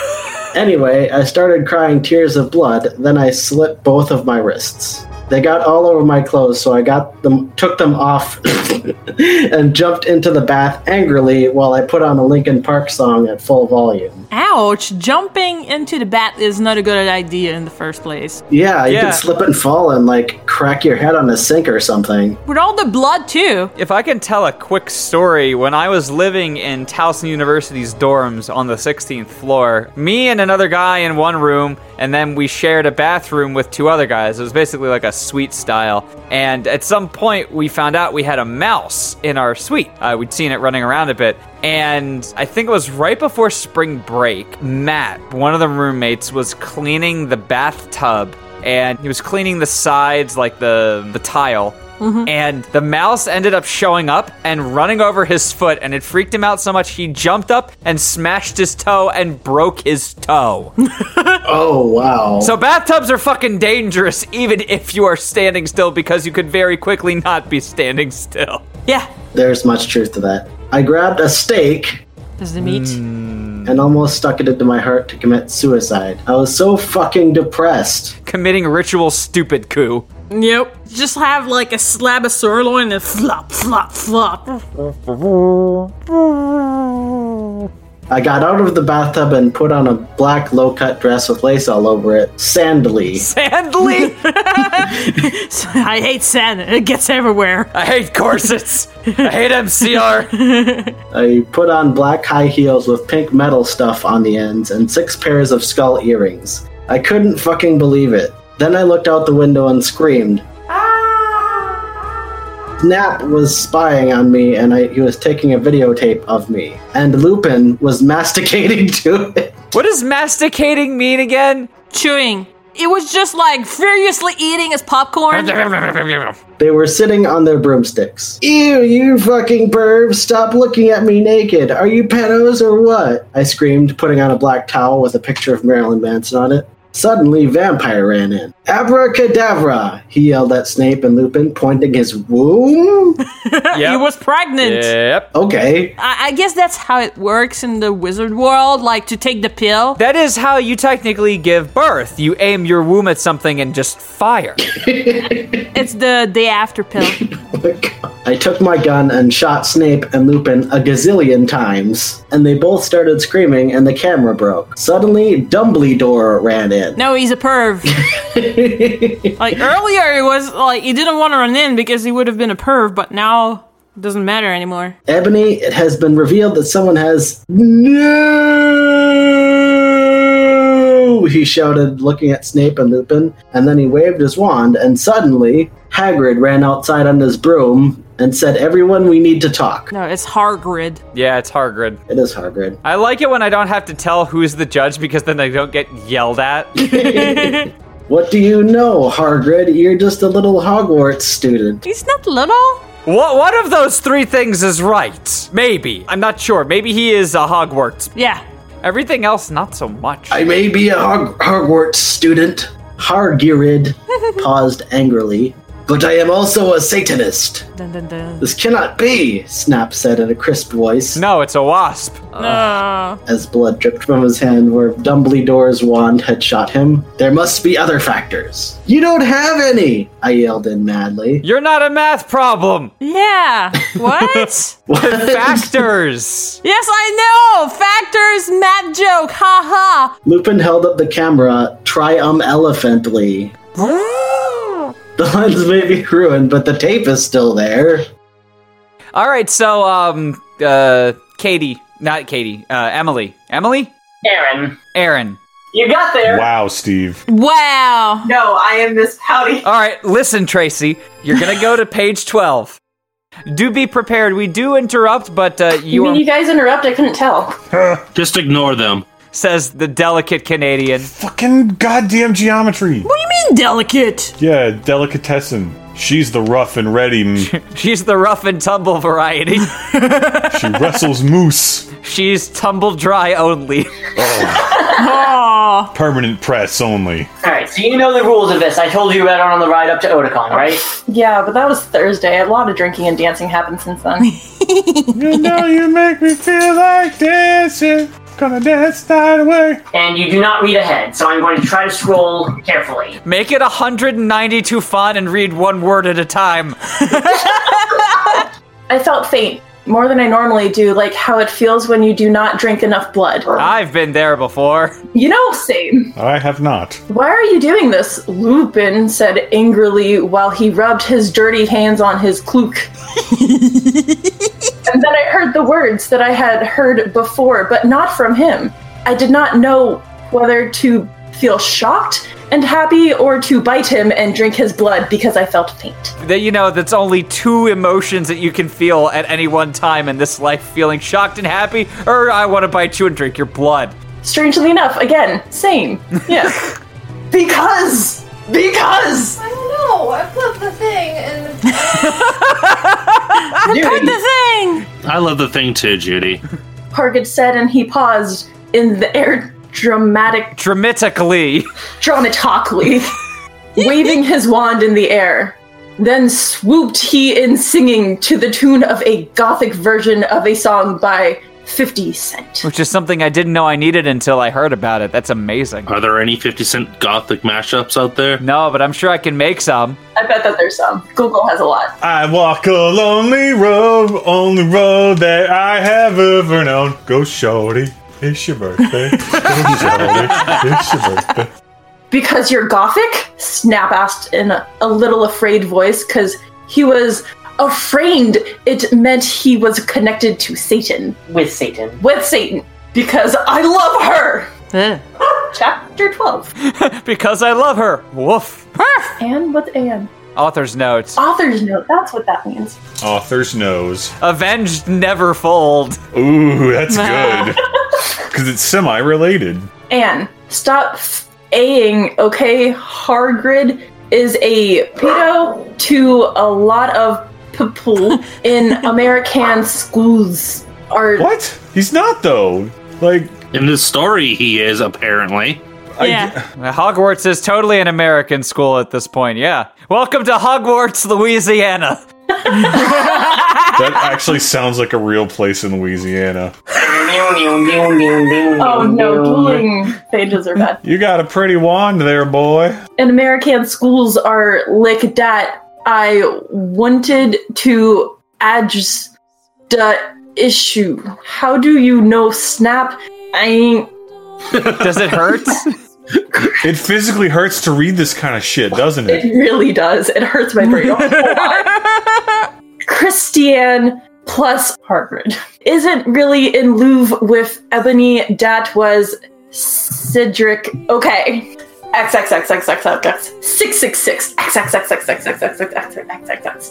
Anyway, I started crying tears of blood, then I slit both of my wrists. They got all over my clothes, so I got them, took them off, and jumped into the bath angrily while I put on a Linkin Park song at full volume. Ouch! Jumping into the bath is not a good idea in the first place. Yeah, you Yeah. can slip and fall and, like, crack your head on a sink or something. With all the blood, too. If I can tell a quick story, when I was living in Towson University's dorms on the sixteenth floor, me and another guy in one room, and then we shared a bathroom with two other guys. It was basically like a suite style. And at some point, we found out we had a mouse in our suite. Uh, we'd seen it running around a bit. And I think it was right before spring break, Matt, one of the roommates, was cleaning the bathtub. And he was cleaning the sides, like the, the tile. Mm-hmm. And the mouse ended up showing up and running over his foot, and it freaked him out so much he jumped up and smashed his toe and broke his toe. Oh, wow. So bathtubs are fucking dangerous even if you are standing still, because you could very quickly not be standing still. Yeah. There's much truth to that. I grabbed a steak Does the meat? and almost stuck it into my heart to commit suicide. I was so fucking depressed. Committing ritual stupid coup. Yep. Just have like a slab of sirloin and flop, flop, flop. I got out of the bathtub and put on a black low-cut dress with lace all over it. Sandly. Sandly? I hate sand. It gets everywhere. I hate corsets. I hate M C R. I put on black high heels with pink metal stuff on the ends and six pairs of skull earrings. I couldn't fucking believe it. Then I looked out the window and screamed. Snap was spying on me, and I, he was taking a videotape of me. And Lupin was masticating to it. What does masticating mean again? Chewing. It was just like furiously eating his popcorn. They were sitting on their broomsticks. Ew, you fucking perv, stop looking at me naked. Are you pedos or what? I screamed, putting on a black towel with a picture of Marilyn Manson on it. Suddenly, Vampire ran in. Abracadabra! He yelled at Snape and Lupin, pointing his womb. He was pregnant. Yep. Okay. I-, I guess that's how it works in the wizard world, like to take the pill. That is how you technically give birth. You aim your womb at something and just fire. It's the day after pill. I took my gun and shot Snape and Lupin a gazillion times, and they both started screaming and the camera broke. Suddenly, Dumbledore ran in. No, he's a perv. Like earlier, it was like he didn't want to run in because he would have been a perv, but now it doesn't matter anymore. Ebony, it has been revealed that someone has... No! He shouted, looking at Snape and Lupin, and then he waved his wand, and suddenly, Hagrid ran outside on his broom and said, "Everyone, we need to talk." No, it's Hagrid. Yeah, it's Hagrid. It is Hagrid. I like it when I don't have to tell who's the judge, because then they don't get yelled at. What do you know, Hagrid? You're just a little Hogwarts student. He's not little. What? One of those three things is right. Maybe. I'm not sure. Maybe he is a Hogwarts. Yeah. Everything else, not so much. I may be a Hog- Hogwarts student. Hagrid paused angrily. But I am also a Satanist. Dun, dun, dun. This cannot be, Snap said in a crisp voice. No, it's a wasp. No. As blood dripped from his hand where Dumbledore's wand had shot him. There must be other factors. You don't have any, I yelled in madly. You're not a math problem. Yeah. What? What? Factors. Yes, I know. Factors, math joke. Ha ha. Lupin held up the camera triumphantly. The lens may be ruined, but the tape is still there. All right, so, um, uh, Katie, not Katie, uh, Emily. Emily? Aaron. Aaron. You got there. Wow, Steve. Wow. No, I am Miss Pouty. All right, listen, Tracy. You're going to go to page twelve. Do be prepared. We do interrupt, but uh, you You mean are... you guys interrupt? I couldn't tell. Just ignore them. Says the delicate Canadian. Fucking goddamn geometry. What do you mean delicate? Yeah, delicatessen. She's the rough and ready. She's the rough and tumble variety. She wrestles moose. She's tumble dry only. Oh. Permanent press only. Alright, so you know the rules of this. I told you about it on the ride up to Otakon, right? Yeah, but that was Thursday. A lot of drinking and dancing happened since then. You know you make me feel like dancing. Gonna dance night away. And you do not read ahead, so I'm going to try to scroll carefully. Make it one hundred ninety-two font and read one word at a time. I felt faint, more than I normally do, like how it feels when you do not drink enough blood. I've been there before. You know, same. I have not. Why are you doing this? Lupin said angrily while he rubbed his dirty hands on his cloak. And then I heard the words that I had heard before, but not from him. I did not know whether to feel shocked and happy or to bite him and drink his blood because I felt faint. That, you know, that's only two emotions that you can feel at any one time in this life, feeling shocked and happy, or I want to bite you and drink your blood. Strangely enough, again, same. Yeah. because! Because! I don't know. I flipped the thing and... Record the thing! I love the thing too, Judy. Hargit said, and he paused in the air dramatic... Dramatically. Dramatically. Waving his wand in the air. Then swooped he in singing to the tune of a gothic version of a song by fifty Cent. Which is something I didn't know I needed until I heard about it. That's amazing. Are there any fifty Cent Gothic mashups out there? No, but I'm sure I can make some. I bet that there's some. Google has a lot. I walk a lonely road, only road that I have ever known. Go shorty, it's your birthday. Go shorty, it's your birthday. Because you're gothic? Snap asked in a, a little afraid voice, because he was afraid it meant he was connected to Satan. With Satan. With Satan. Because I love her! Eh. Chapter twelve. Because I love her. Woof. Anne? What's Anne? Author's notes. Author's note. That's what that means. Author's nose. Avenged Neverfold. Ooh, that's good. Because it's semi-related. Anne, stop A-ing, okay? Hargrid is a pedo to a lot of people in American schools. Are What? He's not, though. Like... In the story, he is, apparently. Yeah. Hogwarts is totally an American school at this point, yeah. Welcome to Hogwarts, Louisiana. That actually sounds like a real place in Louisiana. Oh no, dueling pages are bad. You got a pretty wand there, boy. In American schools are like that. I wanted to address the issue. How do you know Snap? I ain't... Does it hurt? It physically hurts to read this kind of shit, doesn't it? It really does. It hurts my brain a whole lot. Christiane plus Hargrid isn't really in Louvre with Ebony. That was Cedric. Okay. X X X X X X X six six six X X X X X X X X X X X X.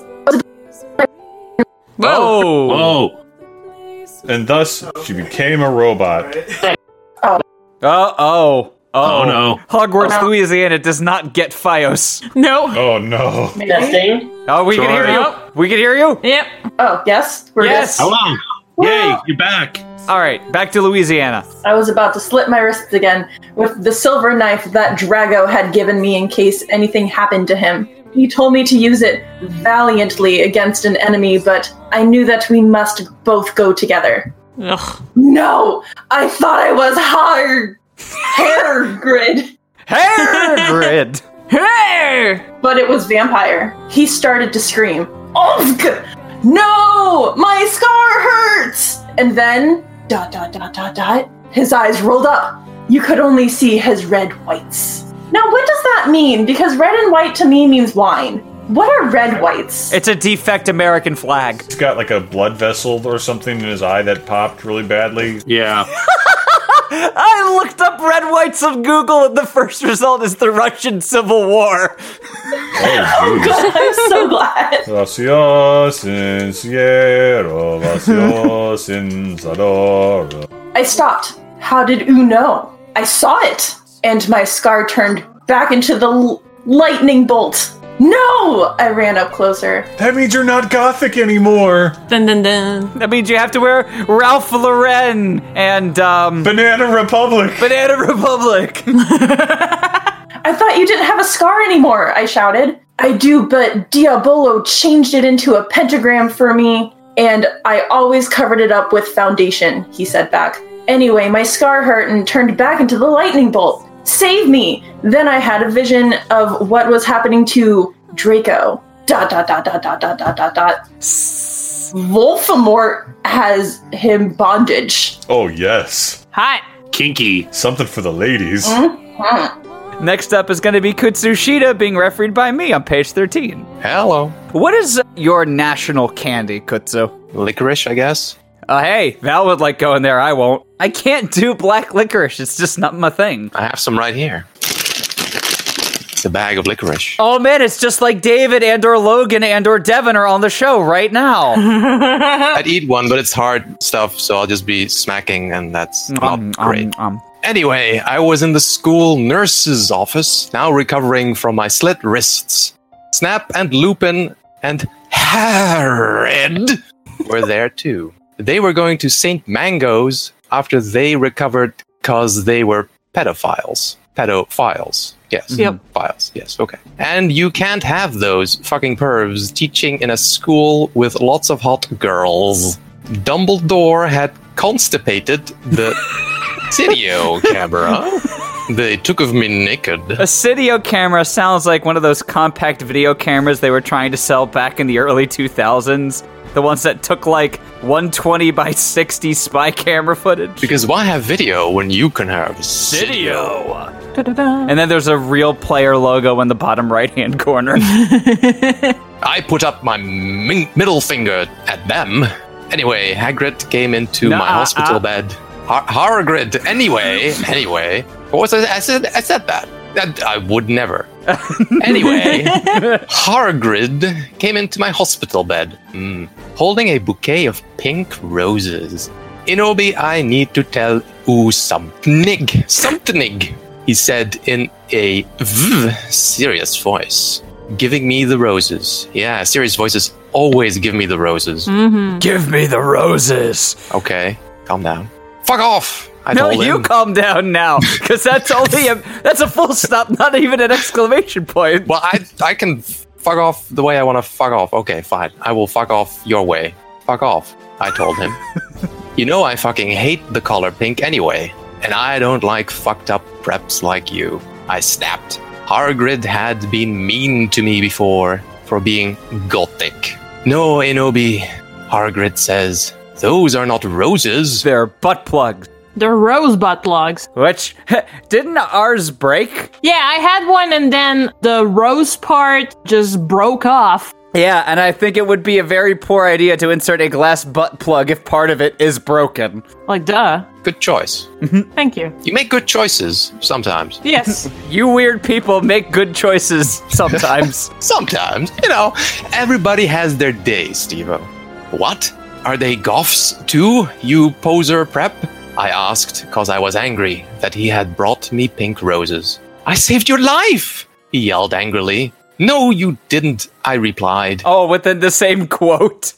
Whoa! Whoa! And thus, she became a robot. Oh. Uh-oh. Oh, no. Hogwarts, Louisiana does not get Fios. No. Oh, no. Testing. Oh, we can hear Sorry. you. We can hear you. Yep. Oh, yes? We're Yes. good. Hello! Yay, you're back. All right, back to Louisiana. I was about to slit my wrists again with the silver knife that Drago had given me in case anything happened to him. He told me to use it valiantly against an enemy, but I knew that we must both go together. Ugh. No! I thought I was hard! Hair grid! Hagrid. Hey! But it was vampire. He started to scream. Oh, no! My scar hurts! And then, dot, dot, dot, dot, dot, his eyes rolled up. You could only see his red whites. Now, what does that mean? Because red and white to me means wine. What are red whites? It's a defect American flag. He's got like a blood vessel or something in his eye that popped really badly. Yeah. I looked up red whites on Google, and the first result is the Russian Civil War. Oh, God, I'm so glad. Vacios in Sierra, vacios in Zadora. I stopped. How did you know? I saw it. And my scar turned back into the l- lightning bolt. No! I ran up closer. That means you're not gothic anymore. Dun dun dun. That means you have to wear Ralph Lauren and, um... Banana Republic. Banana Republic. I thought you didn't have a scar anymore, I shouted. I do, but Diabolo changed it into a pentagram for me, and I always covered it up with foundation, he said back. Anyway, my scar hurt and turned back into the lightning bolt. Save me! Then I had a vision of what was happening to Draco. Dot, dot, dot, dot, dot, dot, dot, dot, dot. Voldemort has him bondage. Oh, yes. Hot. Kinky. Something for the ladies. Mm-hmm. Next up is going to be Kutsushita being refereed by me on page thirteen. Hello. What is your national candy, Kutsu? Licorice, I guess. Uh, hey, Val would like going there. I won't. I can't do black licorice. It's just not my thing. I have some right here. It's a bag of licorice. Oh man, it's just like David and or Logan and or Devin are on the show right now. I'd eat one, but it's hard stuff, so I'll just be smacking, and that's not Um, great. um, um. Anyway, I was in the school nurse's office, now recovering from my slit wrists. Snap and Lupin and Harrid were there too. They were going to Saint Mango's after they recovered because they were pedophiles. Pedophiles. Yes. Yep. Files. Yes. Okay. And you can't have those fucking pervs teaching in a school with lots of hot girls. Dumbledore had constipated the video camera. They took of me naked. A Cydio camera sounds like one of those compact video cameras they were trying to sell back in the early two thousands. The ones that took like one twenty by sixty spy camera footage. Because why have video when you can have Cydio? And then there's a real player logo in the bottom right-hand corner. I put up my min- middle finger at them. Anyway, Hagrid came into Nuh-uh, my hospital uh. bed. Har- Hargrid. Anyway, anyway. What was I? I said. I said that. That I would never. Anyway, Hargrid came into my hospital bed, mm, holding a bouquet of pink roses. Inobi, I need to tell you something. Something. He said in a v- serious voice, giving me the roses. Yeah, serious voices always give me the roses. Mm-hmm. Give me the roses. Okay, calm down. Fuck off! I no, told you him. calm down now, because that's only a that's a full stop, not even an exclamation point. Well, I I can fuck off the way I want to fuck off. Okay, fine. I will fuck off your way. Fuck off, I told him. You know I fucking hate the color pink anyway, and I don't like fucked up preps like you. I snapped. Hargrid had been mean to me before for being gothic. No, Inobi, Hargrid says, those are not roses. They're butt plugs. They're rose butt plugs. Which, didn't ours break? Yeah, I had one and then the rose part just broke off. Yeah, and I think it would be a very poor idea to insert a glass butt plug if part of it is broken. Like, duh. Good choice. Thank you. You make good choices sometimes. Yes. You weird people make good choices sometimes. Sometimes. You know, everybody has their day, Steve-O. What? Are they goths too, you poser prep? I asked, because I was angry that he had brought me pink roses. I saved your life! He yelled angrily. No, you didn't, I replied. Oh, within the same quote.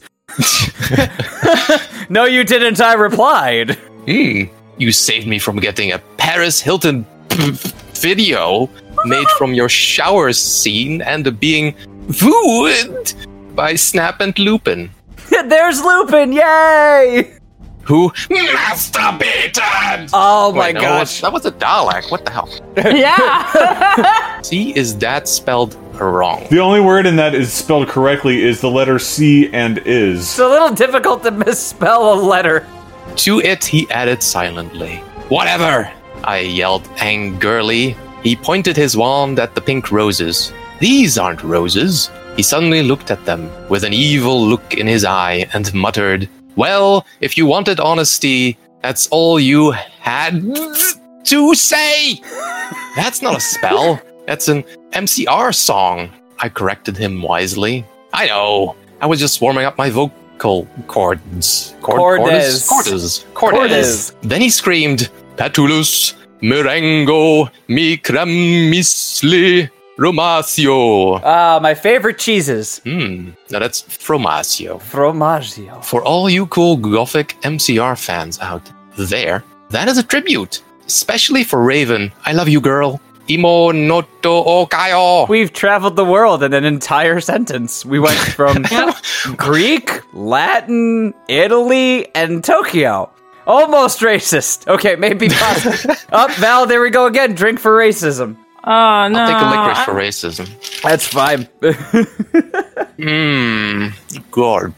No, you didn't, I replied. Hmm, you saved me from getting a Paris Hilton video made from your shower scene and being wooed by Snap and Lupin. There's Lupin, yay! Who masturbated? Oh my Wait, no, gosh. That was a Dalek. What the hell? Yeah. See, is that spelled wrong? The only word in that is spelled correctly is the letter C and is. It's a little difficult to misspell a letter. To it, he added silently. Whatever! I yelled angrily. He pointed his wand at the pink roses. These aren't roses. He suddenly looked at them with an evil look in his eye and muttered, well, if you wanted honesty, that's all you had to say. That's not a spell. That's an M C R song. I corrected him wisely. I know. I was just warming up my vocal cords. Cord- Cordes. Cordes. Cordes. Cordes. Then he screamed, Patulus, Merengo, mi cremisli, Romacio. Ah, my favorite cheeses. Hmm. Now that's Fromacio. Fromaggio. For all you cool gothic M C R fans out there, that is a tribute. Especially for Raven. I love you, girl. Imo noto okayo. We've traveled the world in an entire sentence. We went from Greek, Latin, Italy, and Tokyo. Almost racist. Okay, maybe possible. Up, oh, Val, there we go again. Drink for racism. Oh, no. I'll take a licorice for racism. That's fine. Mmm, good.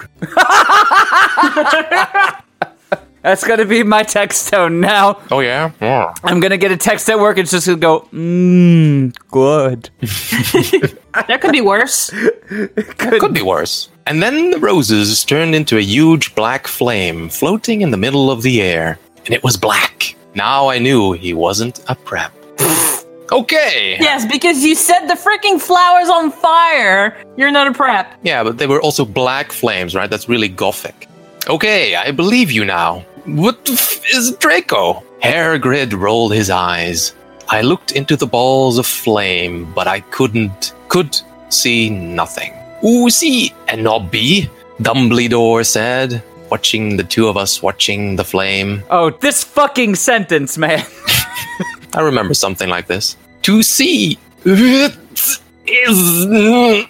That's gonna be my text tone now. Oh, yeah? Yeah. I'm gonna get a text at work. It's just gonna go, mmm, good. That could be worse. It could. could be worse. And then the roses turned into a huge black flame floating in the middle of the air. And it was black. Now I knew he wasn't a prep. Okay. Yes, because you set the freaking flowers on fire. You're not a prep. Yeah, but they were also black flames, right? That's really gothic. Okay, I believe you now. What the f- is Draco? Hairgrid rolled his eyes. I looked into the balls of flame, but I couldn't, could see nothing. Ooh, see, Enobi, Dumbledore said, watching the two of us watching the flame. Oh, this fucking sentence, man. I remember something like this. To see it is the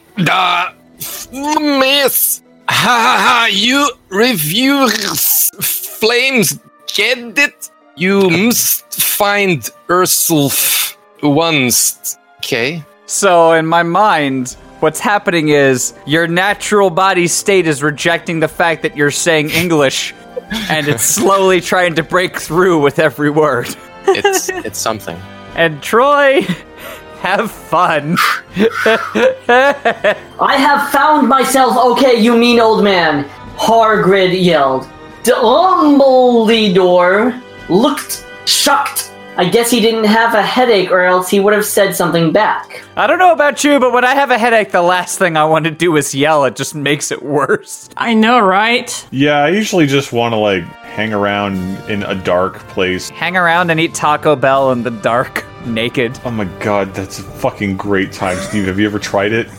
miss. Ha ha ha, you refuse flames, get it? You must find Ursulf once. Okay. So, in my mind, what's happening is your natural body state is rejecting the fact that you're saying English, and it's slowly trying to break through with every word. It's it's something. And Troy, have fun. I have found myself. Okay, you mean old man. Hargrid yelled. Dumbledore looked shocked. I guess he didn't have a headache, or else he would have said something back. I don't know about you, but when I have a headache, the last thing I want to do is yell. It just makes it worse. I know, right? Yeah, I usually just want to, like, hang around in a dark place. Hang around and eat Taco Bell in the dark, naked. Oh my god, that's a fucking great time, Steve. Have you ever tried it?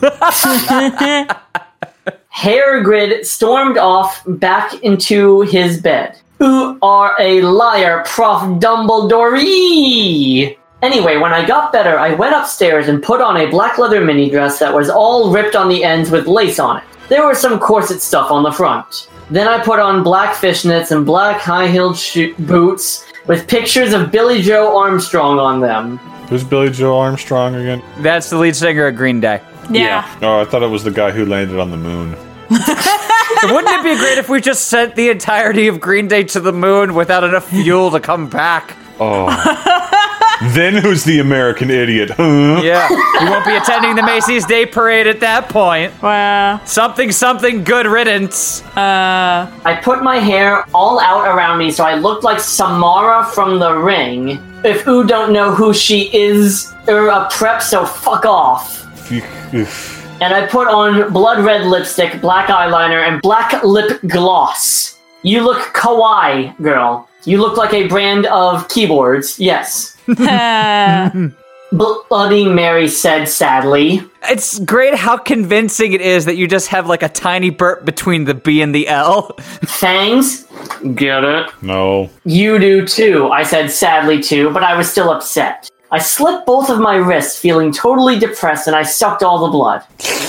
Hairgrid stormed off back into his bed. You are a liar, Professor Dumbledore. Anyway, when I got better, I went upstairs and put on a black leather mini dress that was all ripped on the ends with lace on it. There was some corset stuff on the front. Then I put on black fishnets and black high-heeled sho- boots with pictures of Billy Joe Armstrong on them. Who's Billy Joe Armstrong again? That's the lead singer of Green Day. Yeah. Oh, I thought it was the guy who landed on the moon. Wouldn't it be great if we just sent the entirety of Green Day to the moon without enough fuel to come back? Oh. Then who's the American idiot, huh? Yeah, he won't be attending the Macy's Day Parade at that point. Wow. Something, something, good riddance. Uh. I put my hair all out around me so I looked like Samara from The Ring. If you don't know who she is, you're a prep, so fuck off. And I put on blood red lipstick, black eyeliner, and black lip gloss. You look kawaii, girl. You look like a brand of keyboards, yes. Bloody Mary said sadly. It's great how convincing it is that you just have like a tiny burp between the B and the L. Fangs? Get it? No. You do too, I said sadly too, but I was still upset. I slit both of my wrists, feeling totally depressed, and I sucked all the blood.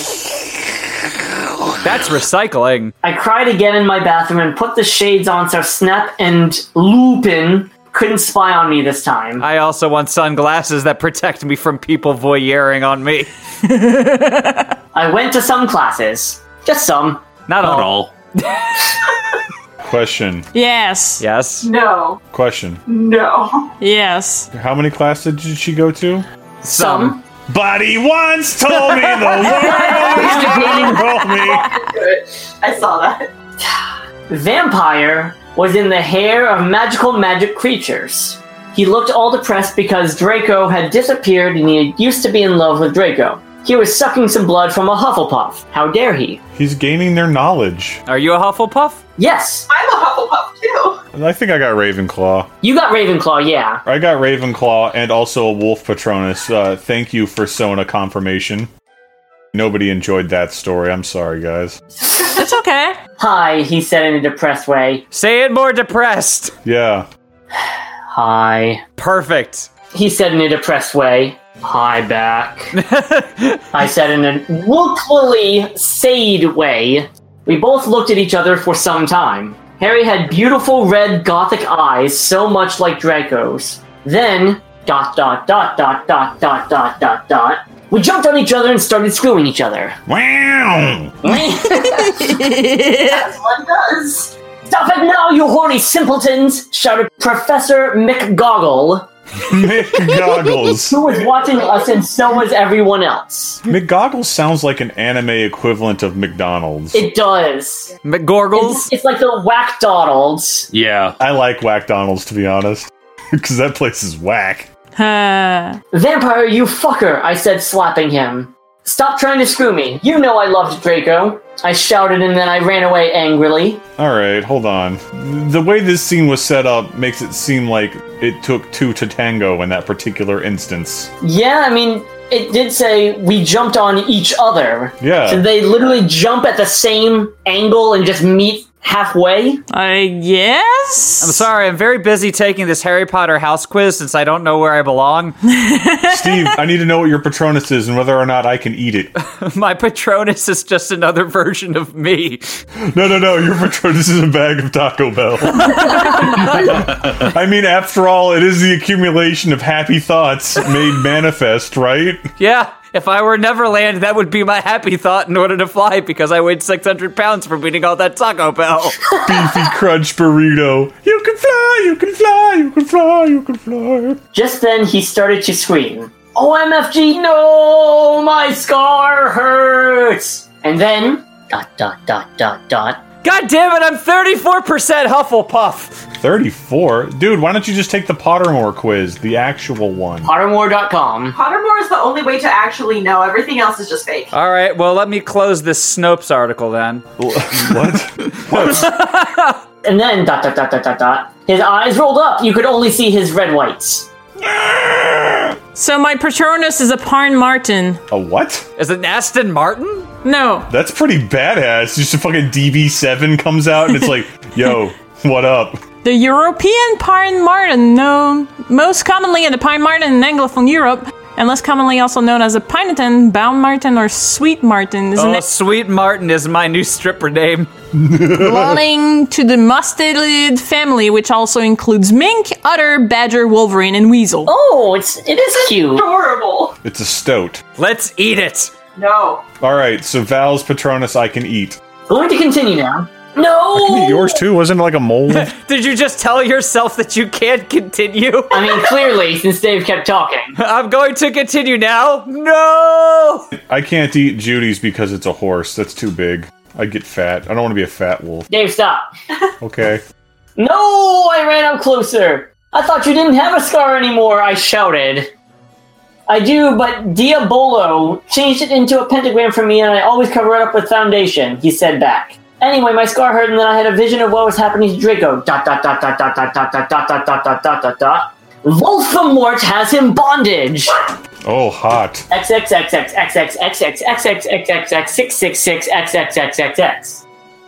That's recycling. I cried again in my bathroom and put the shades on so Snap and Lupin couldn't spy on me this time. I also want sunglasses that protect me from people voyeuring on me. I went to some classes. Just some. Not all. Question. Yes. Yes. No. Question. No. Yes. How many classes did she go to? Some. Buddy once told me the world was gonna roll me. I saw that. Vampire was in the hair of magical magic creatures. He looked all depressed because Draco had disappeared and he used to be in love with Draco. He was sucking some blood from a Hufflepuff. How dare he? He's gaining their knowledge. Are you a Hufflepuff? Yes. I'm a Hufflepuff too. I think I got Ravenclaw. You got Ravenclaw, yeah. I got Ravenclaw and also a Wolf Patronus. Uh, thank you for Sona confirmation. Nobody enjoyed that story. I'm sorry, guys. It's okay. Hi, he said in a depressed way. Say it more depressed. Yeah. Hi. Perfect. He said in a depressed way. Hi back. I said in a woefully sad way. We both looked at each other for some time. Harry had beautiful red gothic eyes, so much like Draco's. Then, dot dot dot dot dot dot dot dot dot, we jumped on each other and started screwing each other. Wow! As one does. Stop it now, you horny simpletons! Shouted Professor McGoggle. McGoggles. Who was watching us, and so was everyone else. McGoggles sounds like an anime equivalent of McDonald's. It does. McGorgles? It's, it's like the Whack Donalds. Yeah. I like Whack Donald's, to be honest. Because that place is whack. Vampire, you fucker, I said, slapping him. Stop trying to screw me. You know I loved Draco. I shouted and then I ran away angrily. Alright, hold on. The way this scene was set up makes it seem like it took two to tango in that particular instance. Yeah, I mean, it did say we jumped on each other. Yeah. So they literally jump at the same angle and just meet halfway? I guess? I'm sorry, I'm very busy taking this Harry Potter house quiz since I don't know where I belong. Steve, I need to know what your Patronus is and whether or not I can eat it. My Patronus is just another version of me. No, no, no, your Patronus is a bag of Taco Bell. I mean, after all, it is the accumulation of happy thoughts made manifest, right? Yeah. If I were Neverland, that would be my happy thought in order to fly because I weighed six hundred pounds from eating all that Taco Bell. Beefy crunch burrito. You can fly, you can fly, you can fly, you can fly. Just then he started to scream, O M F G, no, my scar hurts. And then, dot, dot, dot, dot, dot. God damn it, I'm thirty-four percent Hufflepuff. thirty-four? Dude, why don't you just take the Pottermore quiz, the actual one? Pottermore dot com. Pottermore is the only way to actually know. Everything else is just fake. All right, well, let me close this Snopes article then. What? What? And then, dot, dot, dot, dot, dot, dot. His eyes rolled up. You could only see his red whites. So my Patronus is a Parn Martin. A what? Is it Aston Martin? No. That's pretty badass. Just a fucking D B seven comes out and it's like, yo, what up? The European Parn Martin, known most commonly as the Pine Martin in Anglophone Europe, and less commonly also known as a Pineton, Bound Martin, or Sweet Martin, is Oh, an Sweet Martin is my new stripper name. belonging to the mustelid family, which also includes mink, otter, badger, wolverine, and weasel. Oh, it's it is cute. Adorable. It's a stoat. Let's eat it. No. Alright, so Val's Patronus I can eat. Going to continue now. No! I can eat yours too, wasn't it like a mole? Did you just tell yourself that you can't continue? I mean, clearly, since Dave kept talking. I'm going to continue now. No! I can't eat Judy's because it's a horse. That's too big. I get fat. I don't want to be a fat wolf. Dave, stop. Okay. No! I ran up closer. I thought you didn't have a scar anymore, I shouted. I do, but Diabolo changed it into a pentagram for me and I always cover it up with foundation, he said back. Anyway, my scar hurt and then I had a vision of what was happening to Draco. Dot dot dot dot dot dot dot dot dot dot dot dot dot dot dot. Voldemort has him bondage. Oh, hot. X X X X X X X X X X X X X six six six X X X X X.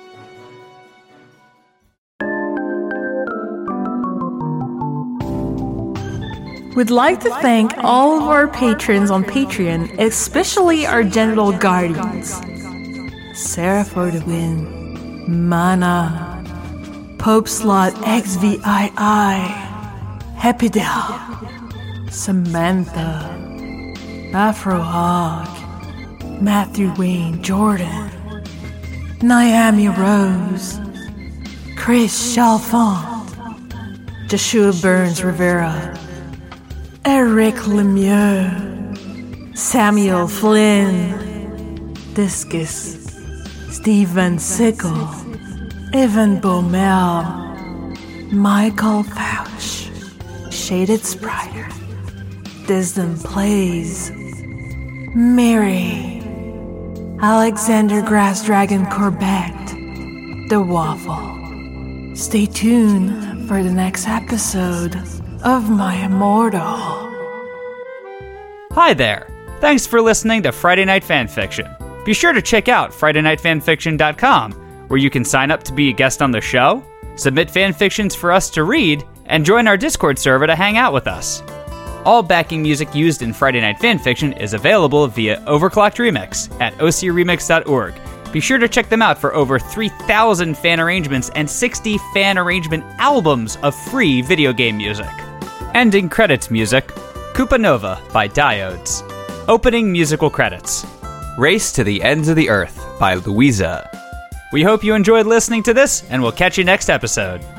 We'd like to thank all of our patrons on Patreon, especially our genital guardians. Sarah for the win. Mana. Pope Slot X V I I. Happydell. Samantha. Afro Hawk. Matthew Wayne Jordan. Naomi Rose. Chris Chalfont. Joshua Burns Rivera. Eric Lemieux. Samuel Flynn. Discus. Stephen Sickle. Evan Baumel. Michael Fausch. Shaded Spriter. Disney Plays. Mary. Alexander Grass Dragon Corbett. The Waffle. Stay tuned for the next episode of My Immortal. Hi there. Thanks for listening to Friday Night Fanfiction. Be sure to check out Friday Night Fanfiction dot com, where you can sign up to be a guest on the show, submit fanfictions for us to read, and join our Discord server to hang out with us. All backing music used in Friday Night Fanfiction is available via Overclocked Remix at o c remix dot org. Be sure to check them out for over three thousand fan arrangements and sixty fan arrangement albums of free video game music. Ending credits music, Koopa Nova by Diodes. Opening musical credits, Race to the Ends of the Earth by Louisa. We hope you enjoyed listening to this, and we'll catch you next episode.